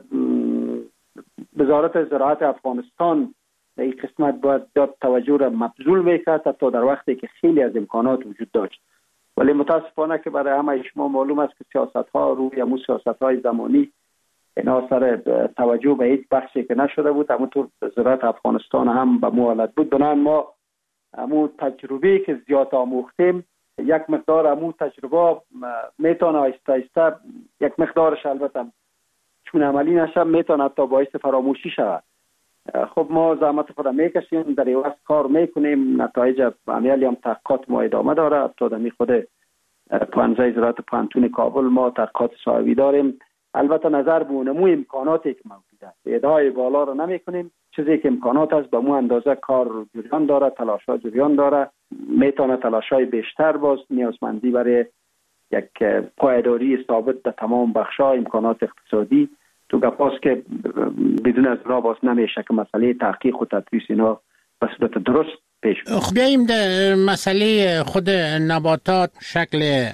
وزارت زراعت افغانستان در این قسمت باید داد توجه را مبذول میکرد حتی در وقتی که خیلی از امکانات وجود داشت. ولی متاسفانه که برای همه شما معلوم است که سیاست ها روی همون سیاست های زمانی اینا سر توجه به هیچ بخشی که نشده بود، همونطور زراعت افغانستان هم به مو حالت بود. بنابراین ما همون تجربه که زیاد آموختیم یک مقدار همون تجربه میتونه آیسته آیسته یک مقدارش البته چون عملی نشه میتونه حتی باعث فراموشی شود. خب ما زحمت خود میکشیم، در ایواز کار میکنیم، نتایج عملی هم تحقیقات ما ادامه داره. حتی در خود پانزه زراعت پانتون کابل ما تحقیقات صاحبی داریم. البته نظر به اونمو امکاناتی که موجود است ادعای بالا رو نمی کنیم، چیزی که امکانات است به مو اندازه کار جریان داره، تلاش ها جریان داره، میتونه تلاش های بیشتر باز نیازمندی برای یک پایداری ثابت در تمام بخش ها امکانات اقتصادی تو گپاست که بدون از را باز نمیشه که مسئله تحقیق و تدریس اینا به صورت درست پیش. خب بیاییم در مسئله خود نباتات، شکل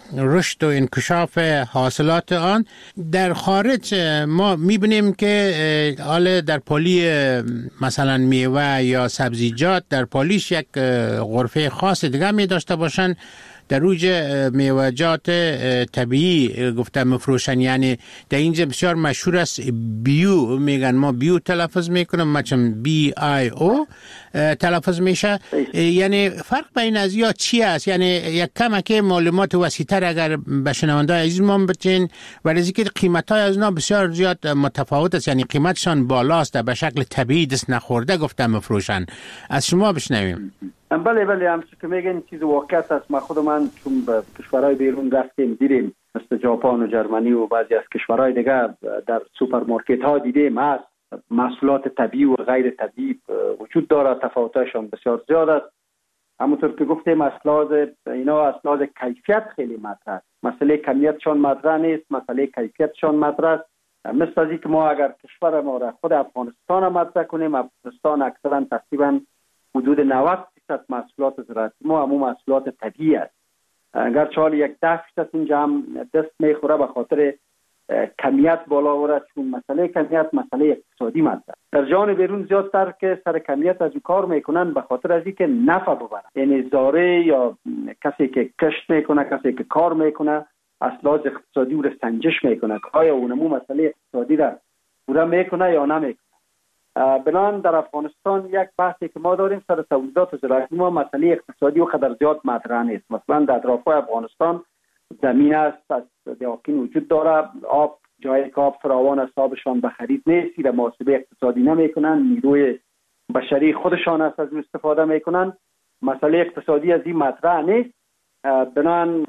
رشد و انکشاف حاصلات آن. در خارج ما میبینیم که حالا در پالی مثلا میوه یا سبزیجات در پالیش یک غرفه خاص دیگه می داشته باشن، در روج میوه‌جات طبیعی گفتم مفروشن، یعنی در اینجا بسیار مشهور است بیو میگن، ما بیو تلفظ میکنم، مثلا بی آی او تلفظ میشه. یعنی فرق بین از یا چی است؟ یعنی یک کم که معلومات وسیع‌تر اگر به شنونده عزیز ما بتین، ولی از اینکه قیمت‌های از اینا بسیار زیاد متفاوت است، یعنی قیمتشان بالاست، به شکل طبیعی دست نخورده گفتم مفروشن. از شما بشنویم. بله بله همچون که میگن چیز واقعیت است. ما خود من چون به کشورهای بیرون رفتیم دیدیم، مثل ژاپن و جرمنی و بعضی از کشورهای دیگه در سوپرمارکت ها دیدیم هست محصولات طبیعی و غیر طبیعی وجود داره، تفاوتشان بسیار زیاد است. همونطور که گفتیم اسلاز اینا اسلاز کیفیت خیلی مطرح است، مسئله کمیتشان مطرح نیست، مسئله کیفیتشان مطرح است. مثل از اینکه ما اگر کشور ما را خود افغانستان مطرح کنیم، افغانستان اکثرا تقریبا حدود نود درصد محصولات زراعتی ما همون محصولات طبیعی است. اگر چال یک ده درصد اینجا هم دست میخوره به خاطر کمیت بالا آورد، چون مسئله کمیت مسئله اقتصادی مطرح. در جهان بیرون زیادتر که سر کمیت از این کار میکنن به خاطر از اینکه نفع ببرن، یعنی زاره یا کسی که کشت میکنه، کسی که کار میکنه اسلاز اقتصادی او را سنجش میکنه که آیا اونمو مسئله اقتصادی را پورا میکنه یا نمیکنه. بنان در افغانستان یک بحثی که ما داریم سر تولیدات زراعتی ما مسئله اقتصادی و قدر زیاد مطرح نیست. مثلا در اطراف افغانستان زمین است، از دیاکین وجود داره، آب جای که آب فراوان است، آبشان به خرید نیست، و محاسبه اقتصادی نمیکنن، نیروی بشری خودشان است از استفاده میکنن، مسئله اقتصادی از این مطرح نیست. بنان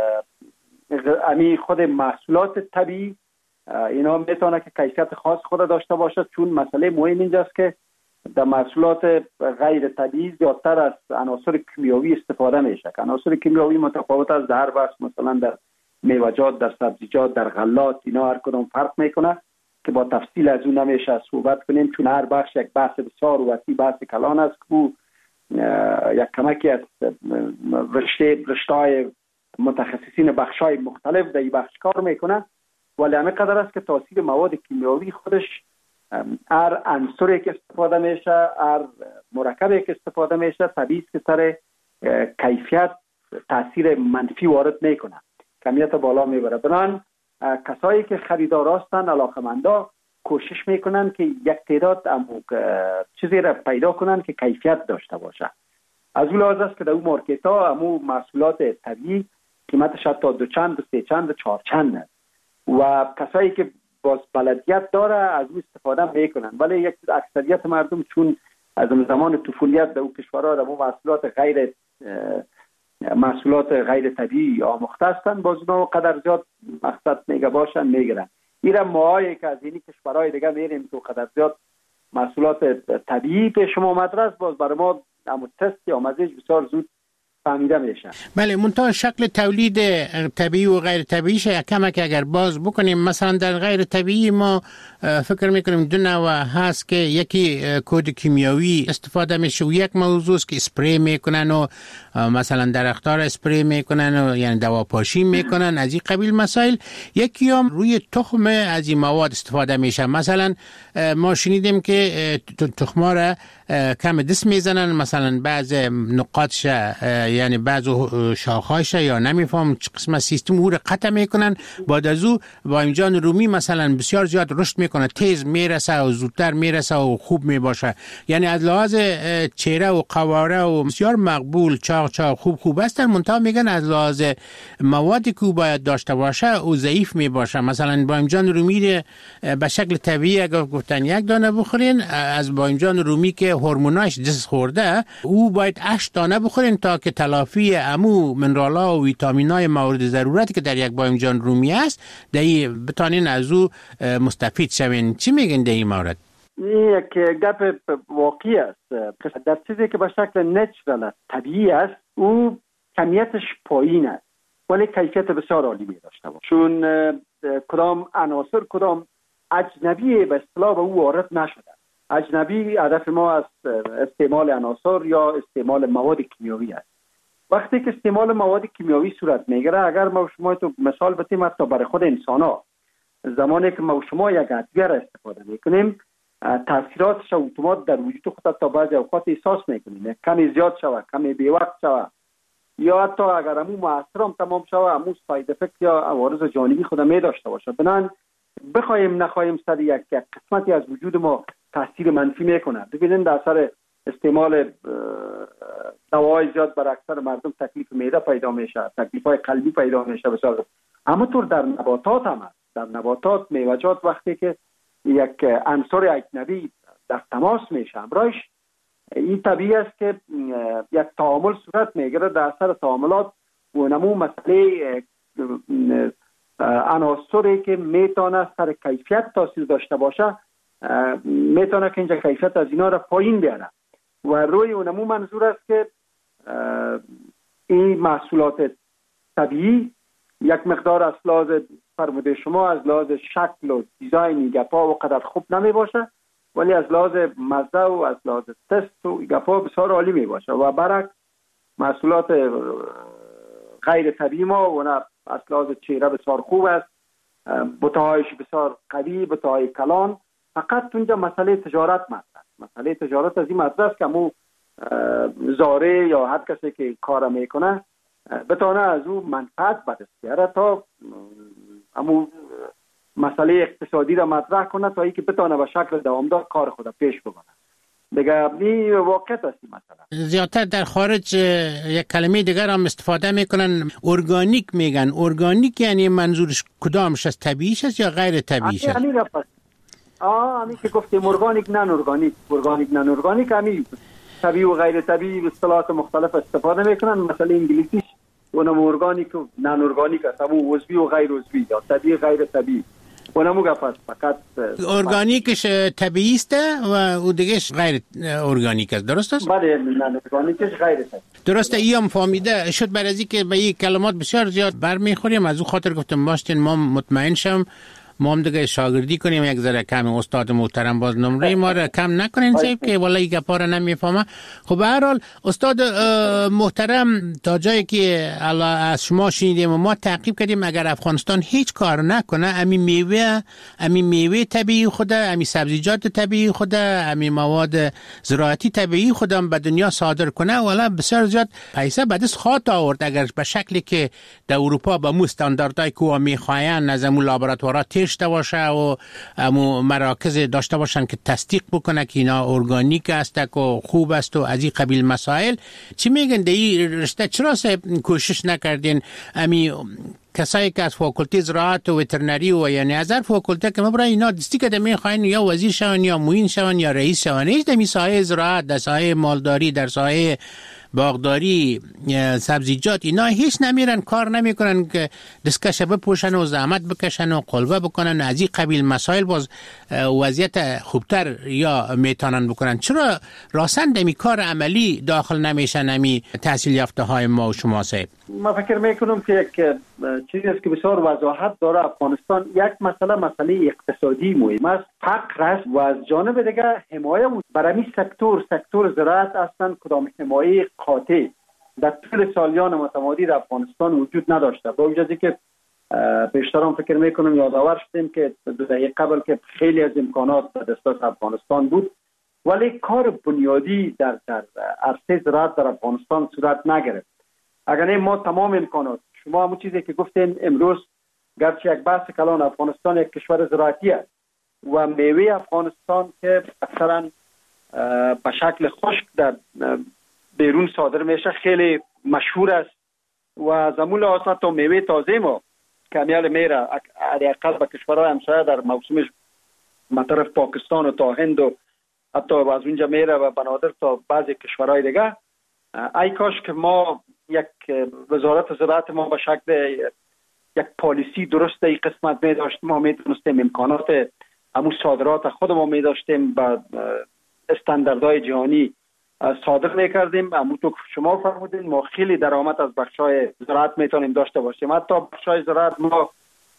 امی خود محصولات طبیعی اینا میتونه که کیفیت خاص خود داشته باشد، چون مسئله مهم اینجاست که در محصولات غیر طبیعی زیادتر از عناصر کیمیاوی استفاده میشه. عناصر کیمیاوی متفاوت است در هر بخش، مثلا در میوه‌جات، در سبزیجات، در غلات، اینا هر کدوم فرق میکنه که با تفصیل از اون نمیشه صحبت کنیم، چون هر بخش یک بحث بسیار وسیع، بحث کلان است که یک کمکی از رشته رشته‌های متخصصین بخش‌های مختلف در این بخش کار میکنه. ولی همه قدر است که تاثیر مواد کیمیاوی خودش هر عنصری که استفاده میشه، هر مرکبی که استفاده میشه، طبیعی که سر کیفیت تاثیر منفی وارد میکنه، کمیت بالا میبره. بنان کسایی که خریدار هستند، علاقمندا، کوشش میکنن که یک تعداد چیزی را پیدا کنن که کیفیت داشته باشه. از اون لحاظ است که در اون مارکت ها همو محصولات طبیعی قیمتش حتی دو چند و سه چند و چهار چند است و کسایی که باز بلدیت داره از اون استفاده میکنن. ولی یک اکثریت مردم چون از زمان طفولیت در اون کشورها در محصولات غیر محصولات غیر طبیعی آموخته هستند، باز اونها قدر زیاد مقصد میگه باشن میگیرن. ایران ماهایی که از اینی کشورهای دیگه میریم تو قدر زیاد محصولات طبیعی پیش ما مدرس، باز برای ما همون تست یا مزیج بسیار زود فهمیده میشه. بله، منتها شکل تولید طبیعی و غیر طبیعیش کم که اگر باز بکنیم، مثلا در غیر طبیعی ما فکر میکنیم دو نوع هست که یکی کود کیمیاوی استفاده میشه و یک موضوع است که اسپری میکنن و مثلا درختار اسپری میکنن و یعنی دواپاشی میکنن، از این قبیل مسائل. یکی هم روی تخم از این مواد استفاده میشه. مثلا ما شنیدیم که تخما را کم دست میزنن، مثلا بعض نقاطش یعنی بعض شاخهاش یا نمیفهم چه قسم سیستم او را قطع میکنن، بعد از او با امجان رومی مثلا بسیار زیاد رشد میکنه، تیز میرسه و زودتر میرسه و خوب میباشه. یعنی از لحاظ چهره و قواره و بسیار مقبول، چاق چاق خوب خوب هستن، منتها میگن از لحاظ موادی که باید داشته باشه او ضعیف میباشه. مثلا با امجان رومی به شکل طبیعی اگر گفتن یک دانه بخورین، از با امجان رومی که هورموناش دست خورده او باید هشت دانه بخورین تا که تلافی امو منرال‌ها و ویتامین‌های مورد ضرورتی که در یک بایمجان رومی است دایی بتانین از او مستفید شوین. چی میگن در این مورد؟ این یک گپ واقعی است. در چیزی که به شکل نچرال طبیعی است او کمیتش پایین است ولی کیفیت بسیار عالی می داشته باشه، چون کدام عناصر کدام اجنبی به اصطلاح به او وارد نشده. اجنبی هدف ما از استعمال عناصر یا استعمال مواد کیمیاوی است وقتی که استعمال مواد کیمیاوی صورت میگیره، اگر ما شما تو مثال بتیم حتی برای خود انسان ها، زمانی که ما شما یک ادویه را استفاده میکنیم تاثیراتش اتومات در وجود خود تا بعضی اوقات احساس میکنیم، کمی زیاد شود، کمی بی وقت شود، یا حتی اگر همون مؤثر هم تمام شود همون ساید افکت یا عوارض جانبی خود می داشته باشه. بنان بخوایم نخواهیم سر یک قسمتی از وجود ما تاثیر منفی میکنه. ببینید در اثر استعمال دوای زیاد بر اکثر مردم تکلیف معده پیدا میشه، تکلیف های قلبی پیدا میشه بسیار. اما طور در نباتات هم هست. در نباتات میوه‌جات وقتی که یک عنصر اجنبی در تماس میشه همراهش، این طبیعی است که یک تعامل صورت میگیره. در اثر تعاملات و نمو مسئله عناصری که میتونه سر کیفیت تاثیر داشته باشه میتونه که اینجا کیفیت از اینا را پایین بیاره و روی اونمو منظور است که این محصولات طبیعی یک مقدار از لحاظ فرموده شما از لحاظ شکل و دیزاین گپا و قدر خوب نمی باشه، ولی از لحاظ مزه و از لحاظ تست و گپا بسیار عالی می باشه و برعکس محصولات غیر طبیعی ما و از لحاظ چهره بسیار خوب است، بطهایش بسیار قوی، بطهای کلان. فقط اونجا مسئله تجارت مطرح، مسئله تجارت از این مطرح است که مو زاره یا هر کسی که کار میکنه بتونه از او منفعت به دست بیاره تا امو مسئله اقتصادی را مطرح کنه تا اینکه بتونه به شکل دوامدار کار خود پیش ببره. دیگه این واقعیت است مثلا. زیادتر در خارج یک کلمه دیگر هم استفاده میکنن، ارگانیک میگن. ارگانیک یعنی منظورش کدامش است؟ طبیعیش است یا غیر طبیعیش است؟ همین رفت. آه همین که گفتیم ارگانیک نان ارگانیک، ارگانیک نان ارگانیک، همین طبیعی و غیر طبیعی به اصطلاحات مختلف استفاده میکنن. مثلا انگلیسیش اونم ارگانیک و نان ارگانیک است، همون عضوی و غیر عضوی یا طبیعی غیر طبیعی. اونم گفت فقط ارگانیکش طبیعی است و اون دیگهش غیر ارگانیک است، درست است؟ بله، نان ارگانیکش غیر طبیعی. درسته. ایم فهمیده شد. برای از که به این کلمات بسیار زیاد برمیخوریم، از اون خاطر گفتم باشین ما مطمئن شم ما هم دیگه شاگردی کنیم یک ذره کم. استاد محترم باز نمره ما را کم نکنین صاحب که والله گپا را نمیفهمه. خب به هر حال استاد محترم تا جایی که از شما شنیدیم و ما تعقیب کردیم، اگر افغانستان هیچ کار نکنه امی میوه امی میوه طبیعی خود، امی سبزیجات طبیعی خود، امی مواد زراعتی طبیعی خودم به دنیا صادر کنه، والا بسیار زیاد پیسه به دست خواهد آورد اگر به شکلی که در اروپا به مو استانداردهای که میخواین از امو لابراتوارات داشته باشه و امو مراکز داشته باشن که تصدیق بکنه که اینا ارگانیک است و خوب است و از این قبیل مسائل. چی میگن در این رشته چرا کوشش نکردین امی کسایی که از فاکولته زراعت و وترنری و یعنی از هر فاکولته که ما برای اینا دستی که میخواین یا وزیر شون یا معین شون یا رئیس شون، هیچ در ساحه زراعت، در ساحه مالداری، در ساحه باغداری، سبزیجات اینا هیچ نمیرن، کار نمیکنن که دستکش بپوشن و زحمت بکشن و قلبه بکنن. از این قبیل مسائل باز وضعیت خوبتر یا میتونن بکنن. چرا راسن دمی کار عملی داخل نمیشن امی تحصیل یافته های ما و شما صاحب؟ ما فکر میکنم که یک چیزی است که بسیار وضاحت داره. افغانستان یک مسئله مسئله اقتصادی مهم است، فقر است و از جانب دیگر حمایه برای این سکتور سکتور زراعت اصلا کدام حمایه قاطع در طول سالیان متمادی در افغانستان وجود نداشته. با وجودی که پیشترم فکر میکنم یادآور شدیم که دو دهه قبل که خیلی از امکانات در دسترس افغانستان بود، ولی کار بنیادی در در عرصه زراعت در افغانستان صورت نگرفت. اگر نه ما تمام امکانات، شما همون چیزی که گفتین امروز گرچه یک بحث کلان افغانستان یک کشور زراعتی است و میوه افغانستان که اکثرا به شکل خشک در بیرون صادر میشه خیلی مشهور است و زمول آسان تا میوه تازه ما کمیال میره حداقل به کشورهای همسایه در موسمش مطرف پاکستان و تا هند و حتی از اونجا میره و بنادر تا بعضی کشورهای دیگه. ای کاش که ما یک وزارت زراعت ما به شکل یک پالیسی درست این قسمت می داشتیم، ما می تونستیم امکانات همون صادرات خود ما می داشتیم با استانداردهای جهانی صادر می کردیم. همونطور که شما فرمودین ما خیلی درآمد از بخشای زراعت می تونیم داشته باشیم. حتی بخشای زراعت ما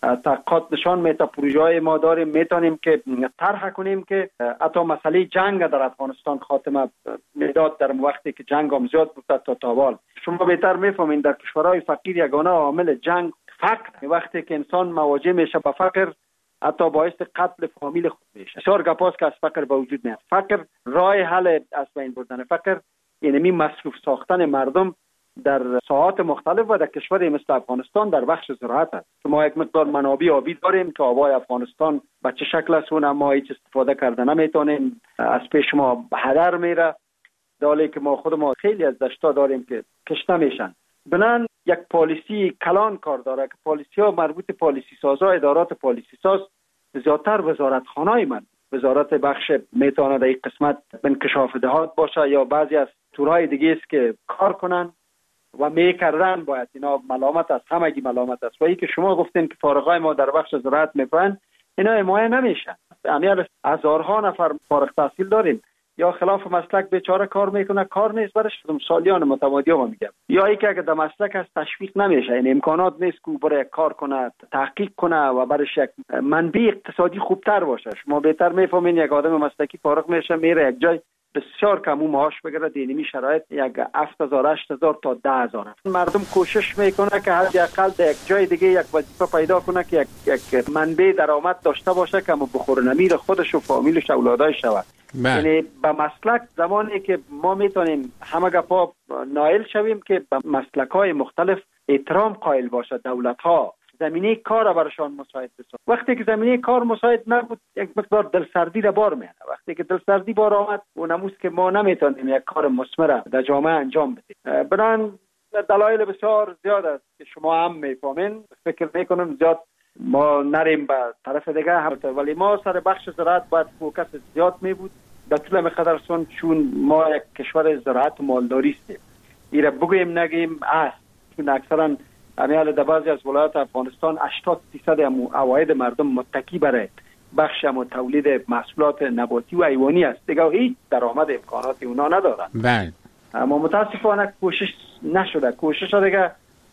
تحقیقات نشان میده، پروژه های ما داریم، میتونیم که طرح کنیم که حتی مسئله جنگ در افغانستان خاتمه میداد در وقتی که جنگ هم زیاد بود تا تاوال. شما بهتر میفهمین در کشورهای فقیر یگانه عامل جنگ فقر، وقتی که انسان مواجه میشه با فقر حتی باعث قتل فامیل خود میشه. بسیار گپاست که از فقر به وجود میاد. فقر راه حل از بین بردن فقر یعنی مصروف ساختن مردم در ساحات مختلف و در کشوری مثل افغانستان در بخش زراعت است. ما یک مقدار منابع آبی داریم که آبای افغانستان به چه شکل است اون ما هیچ استفاده کرده نمیتونیم، از پیش ما هدر میره، دالی که ما خود ما خیلی از دشتا داریم که کشته میشن. بنان یک پالیسی کلان کار داره که پالیسی ها مربوط پالیسی سازا، ادارات پالیسی ساز زیادتر وزارت خانای من وزارت بخش میتونه در این قسمت انکشاف دهات باشه یا بعضی از تورهای دیگه است که کار کنن و میکردن. باید اینا ملامت است، همگی ملامت است. و ای که شما گفتین که فارغای ما در بخش زراعت میکنن، اینا حمایه نمیشن. امیال هزارها نفر فارغ تحصیل داریم یا خلاف مسلک بیچاره کار میکنه، کار نیست برش. سالیان متمادی ها میگم یا ای که اگه در مسلک از تشویق نمیشه، این امکانات نیست که برای کار کنه، تحقیق کنه و برش یک منبع اقتصادی خوبتر باشه. شما بهتر میفهمین یک آدم مسلکی فارغ میشه میره یک جای بسیار کمو معاش بگیره، دینمی شرایط یک هفت هزار هشت هزار تا ده هزار. مردم کوشش میکنه که حداقل در یک جای دیگه یک وظیفه پیدا کنه که یک, یک منبع درآمد داشته باشه که بخور نمیر خودش و فامیلش اولادای شود. یعنی به مسلک زمانی که ما میتونیم همه گپا نائل شویم که به مسلک های مختلف احترام قائل باشه دولت ها، زمینه کار برشان مساعد بسازد. وقتی که زمینه کار مساعد نبود یک مقدار دلسردی را بار میاره. وقتی که دلسردی بار آمد اون نموز که ما نمیتونیم یک کار مثمر در جامعه انجام بدیم. بران دلایل بسیار زیاد است که شما هم میفهمین. فکر میکنم زیاد ما نریم به طرف دیگه هم، ولی ما سر بخش زراعت باید فوکس زیاد می بود در طول مقدار سون، چون ما یک کشور زراعت و مالداری هستیم. ایره بگویم نگیم است، چون اکثرا امیال در بعضی از ولایات افغانستان هشتاد درصد عواید مردم متکی برای بخش هم تولید محصولات نباتی و حیوانی است. دیگه هیچ درآمد امکاناتی اونا ندارن. بله. اما متاسفانه کوشش نشده. کوشش دیگه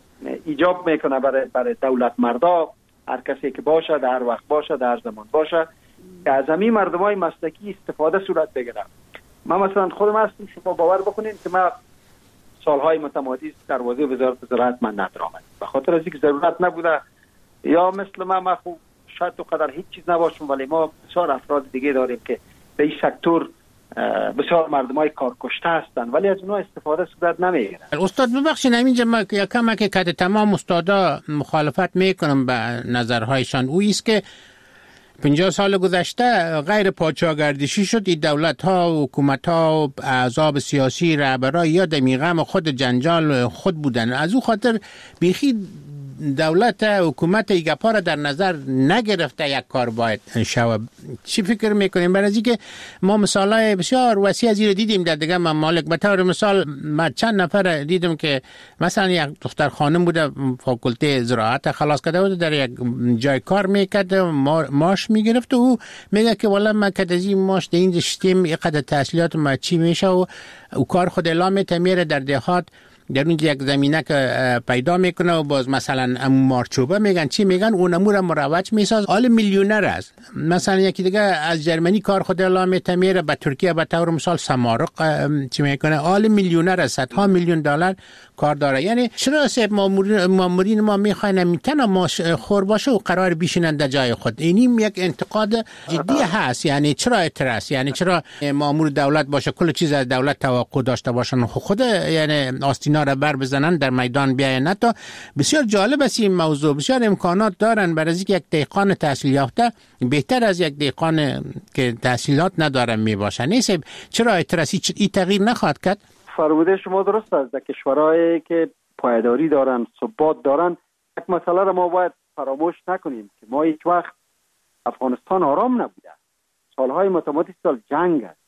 ایجاب میکنه برای برای دولت مردا، هر کسی که باشه در هر وقت باشه در هر زمان باشه که از همین مردمای مسلکی استفاده صورت بگیره. من مثلا خودم هستم، شما باور بکنین که من سالهای متمادی در وظیفه وزارت زراعت من ندارم به خاطر از اینکه ضرورت نبوده، یا مثل من ما خوب شاید تو قدر هیچ چیز نباشم، ولی ما بسیار افراد دیگه داریم که به این سکتور بسیار مردمای کار کشته هستن ولی از اونها استفاده صورت نمیگیره. استاد ببخشید اینجا ما یکم که کد تمام استادا مخالفت میکنم به نظرهایشان. او است که پنجاه سال گذشته غیر پادشاهگردشی شد. این دولت ها و حکومت ها و احزاب سیاسی رهبران یا دمیغم خود جنجال خود بودن. از او خاطر بیخی دولت حکومت ایگپا را در نظر نگرفته یک کار باید شود. چی فکر میکنیم؟ برای اینکه ما مثالای بسیار وسیع از این دیدیم در دیگه ممالک. به طور مثال من چند نفر دیدم که مثلا یک دختر خانم بوده فاکولته زراعت خلاص کرده بود، در یک جای کار میکرد، ماش میگرفت و او میگه که والا من که از این ماش در این رشتم اینقدر تحصیلات ما چی میشه و او کار خود اعلام میته میره در دهات در اونجا یک زمینه که پیدا میکنه و باز مثلا امو مارچوبه میگن چی میگن اون امور مروج میساز. آل میلیونر است. مثلا یکی دیگه از جرمنی کار خود اعلام میته میره به ترکیه به طور مثال سمارق چی میکنه، آل میلیونر است، صدها میلیون دلار کار داره. یعنی چرا سب مامورین ما میخواین میتونه ما خور باشه و قرار بشینن در جای خود؟ اینیم یک انتقاد جدی هست. یعنی چرا اعتراض؟ یعنی چرا مامور دولت باشه کل چیز از دولت توقع داشته باشن خود یعنی آستینا را بر بزنن در میدان بیاین؟ نه تا بسیار جالب است این موضوع. بسیار امکانات دارن برای اینکه یک دهقان تحصیل یافته بهتر از یک دهقان که تحصیلات نداره میباشه. نیست چرا اعتراضی این تغییر نخواهد کرد؟ فرموده شما درست است. در کشورهایی که پایداری دارن، ثبات دارن، یک مسئله را ما باید فراموش نکنیم که ما هیچ وقت افغانستان آرام نبوده. سالهای متمادی سال جنگ است.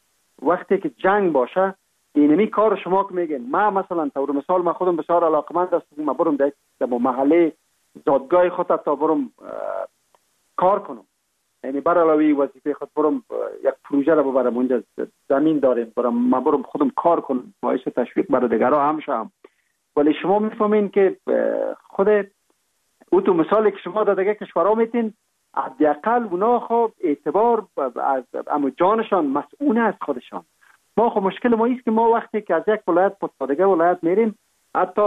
وقتی که جنگ باشه اینمی کار شما که میگین، من مثلا طور مثال من خودم بسیار علاقمند هستم من برم در محله زادگاه خود تا برم کار کنم، یعنی بر علاوه وظیفه خود برم یک پروژه را ببرم اونجا زمین داریم برم من برم خودم کار کنم باعث تشویق برای دیگرها هم شم. ولی شما میفهمین که خود او تو مثالی که شما در دیگه کشورها میتین حداقل اونا خب اعتبار از اما جانشان مسئول از خودشان. ما خب مشکل ما است که ما وقتی که از یک ولایت به دیگه ولایت میریم، حتی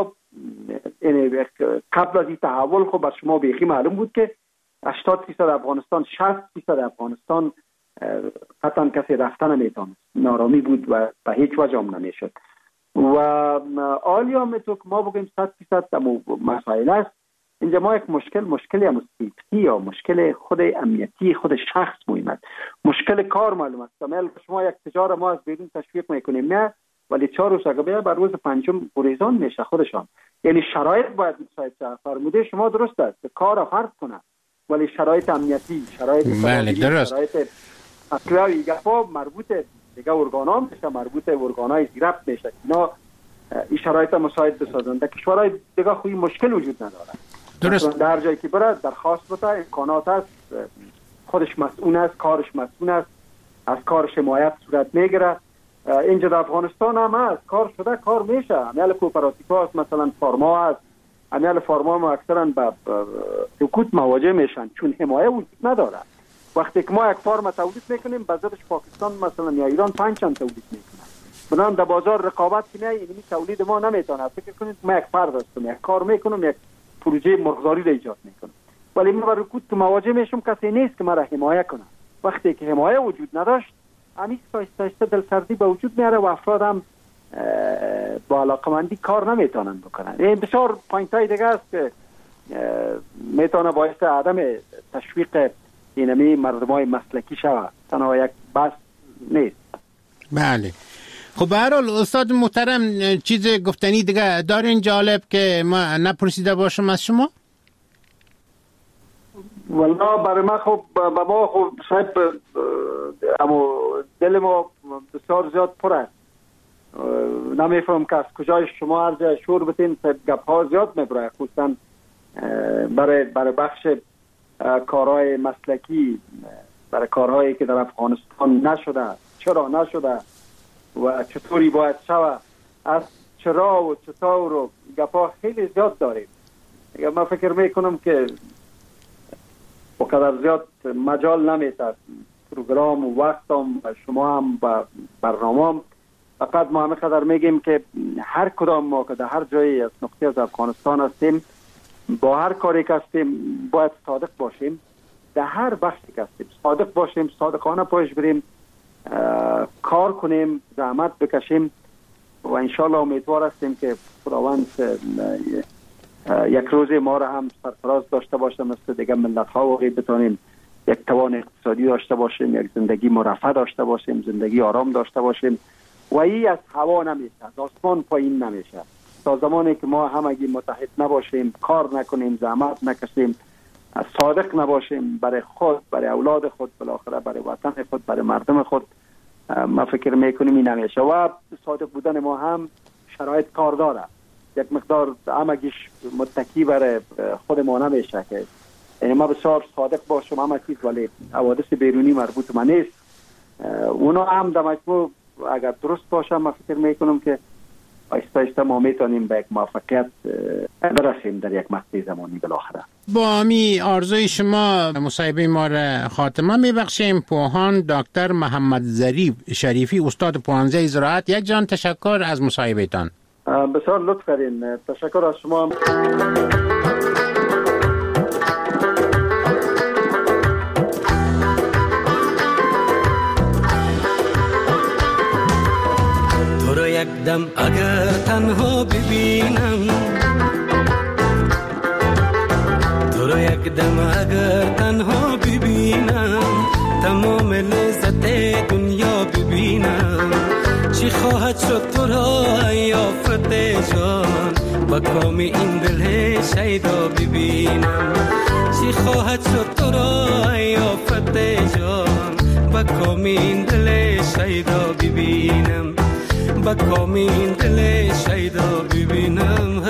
قبل از این تحول خب بر شما بیخی معلوم بود که هشتاد درصد افغانستان، شصت درصد افغانستان قطعا کسی رفتن نمیتونه، نارامی بود و به هیچ وجه هم نمیشد. و آلیا میتو که ما بگیم صد درصد مسائل است. اینجا ما یک مشکل مشکلی هم سیفتی یا مشکل خود امنیتی خود شخص مهمه، مشکل کار معلوم است. مثلا شما یک تجار ما از بیرون تشویق میکنیم نه، ولی چهار روز اگه بر روز پنجم گریزان میشه خودشان. یعنی شرایط باید مساعد شود. فرموده شما درست است که کار فرض کنه، ولی شرایط امنیتی، شرایط بله درست، شرایط اخلاقی گفا مربوط دیگه ارگانا میشه، مربوط ارگانای زیرفت میشه. اینا این شرایط مساعد بسازن. در کشورهای دیگه خوی مشکل وجود نداره. درست. در جایی که برد درخواست بده، امکانات است، خودش مسئول است، کارش مسئول است، از کارش حمایت صورت میگیره. اینجا در افغانستان هم هست، کار شده کار میشه. امیال کوپراتیو هست، مثلا فارما هست، امیال فارما هم اکثرا به رکود مواجه میشن چون حمایه وجود نداره. وقتی که ما یک فارم تولید میکنیم بازارش پاکستان مثلا یا ایران پنج چند تولید میکنه، بنابراین در بازار رقابت که نه، اینی تولید ما نمیتونه. فکر کنید ما یک فرد هستم، یک کار میکنم، یک پروژه مرغداری را ایجاد میکنم، ولی من با رکود که مواجه میشم کسی نیست که مرا حمایه کنه. وقتی که حمایه وجود نداشت، همیشه آهسته آهسته دلسردی به وجود میاره و افراد هم با علاقمندی کار نمیتونن بکنن. این بسیار پوینتای دیگه است که میتونه باعث عدم تشویق اینمی مردمای مسلکی شود، تنها یک بس نیست. بله. خب به هر حال استاد محترم چیز گفتنی دیگه دارین جالب که ما نپرسیده باشم از شما؟ والله برای ما خب با ما خب صاحب اما دل ما بسیار زیاد پر است. نمیفهم که از کجای شما عرض شور بتین گپ ها زیاد میبره، خصوصا برای برای بخش کارهای مسلکی، برای کارهایی که در افغانستان نشده، چرا نشده و چطوری باید شود، از چرا و چطور و گپا خیلی زیاد داریم. من فکر میکنم که بقدر زیاد مجال نمیده پروگرام و وقتم و شما هم با برنامه. فقط ما همه قدر میگیم که هر کدام ما که در هر جایی از نقطه از افغانستان هستیم، با هر کاری که هستیم باید صادق باشیم، در هر بخشی که هستیم صادق باشیم، صادقانه پایش بریم، کار کنیم، زحمت بکشیم و انشالله امیدوار هستیم که خداوند یک روز ما را هم سرفراز داشته باشه، مثل دیگه ملت ها واقعی بتانیم یک توان اقتصادی داشته باشیم، یک زندگی مرفه داشته باشیم، زندگی آرام داشته باشیم. و این از هوا نمیشه، از آسمان پایین نمیشه. تا زمانی که ما همگی متحد نباشیم، کار نکنیم، زحمت نکشیم، صادق نباشیم برای خود، برای اولاد خود، بالاخره برای وطن خود، برای مردم خود، ما فکر میکنیم این نمیشه. و صادق بودن ما هم شرایط کار داره. یک مقدار همگیش متکی برای خود ما نمیشه که یعنی ما بسیار صادق باشم همه چیز، ولی حوادث بیرونی مربوط ما نیست. اونا هم در مجموع اگر درست باشه ما فکر میکنم که آیسته آیسته ما میتونیم به یک موفقیت برسیم در یک مقطع زمانی بالاخره. با می آرزوی شما مصاحبه ما را خاتمه میبخشیم. پوهان دکتر محمد ظریف شریفی، استاد پوهنځی زراعت، یک جان تشکر از مصاحبه تان. بسیار لطف کردین. تشکر از شما. تو رو یک دم اگر تنها ببینم، تو رو یک دم اگر تنها ببینم، تمام لذت دنیا ببینم. چی خواهد شد تو را یافت جان، با کام این دل شیدا ببینم. چی خواهد شد تو را یافت جان، با کام این دل شیدا ببینم، با کام این دل شیدا ببینم.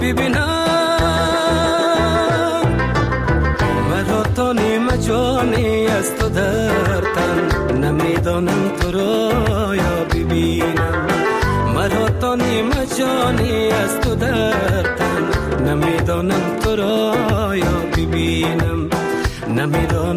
ببینم، مرا تا نیم جانی از تو در تن، نمیدانم تو را یا ببینم، مرا تا نیم جانی از تو در تن، نمیدانم تو را یا ببینم، نمیدانم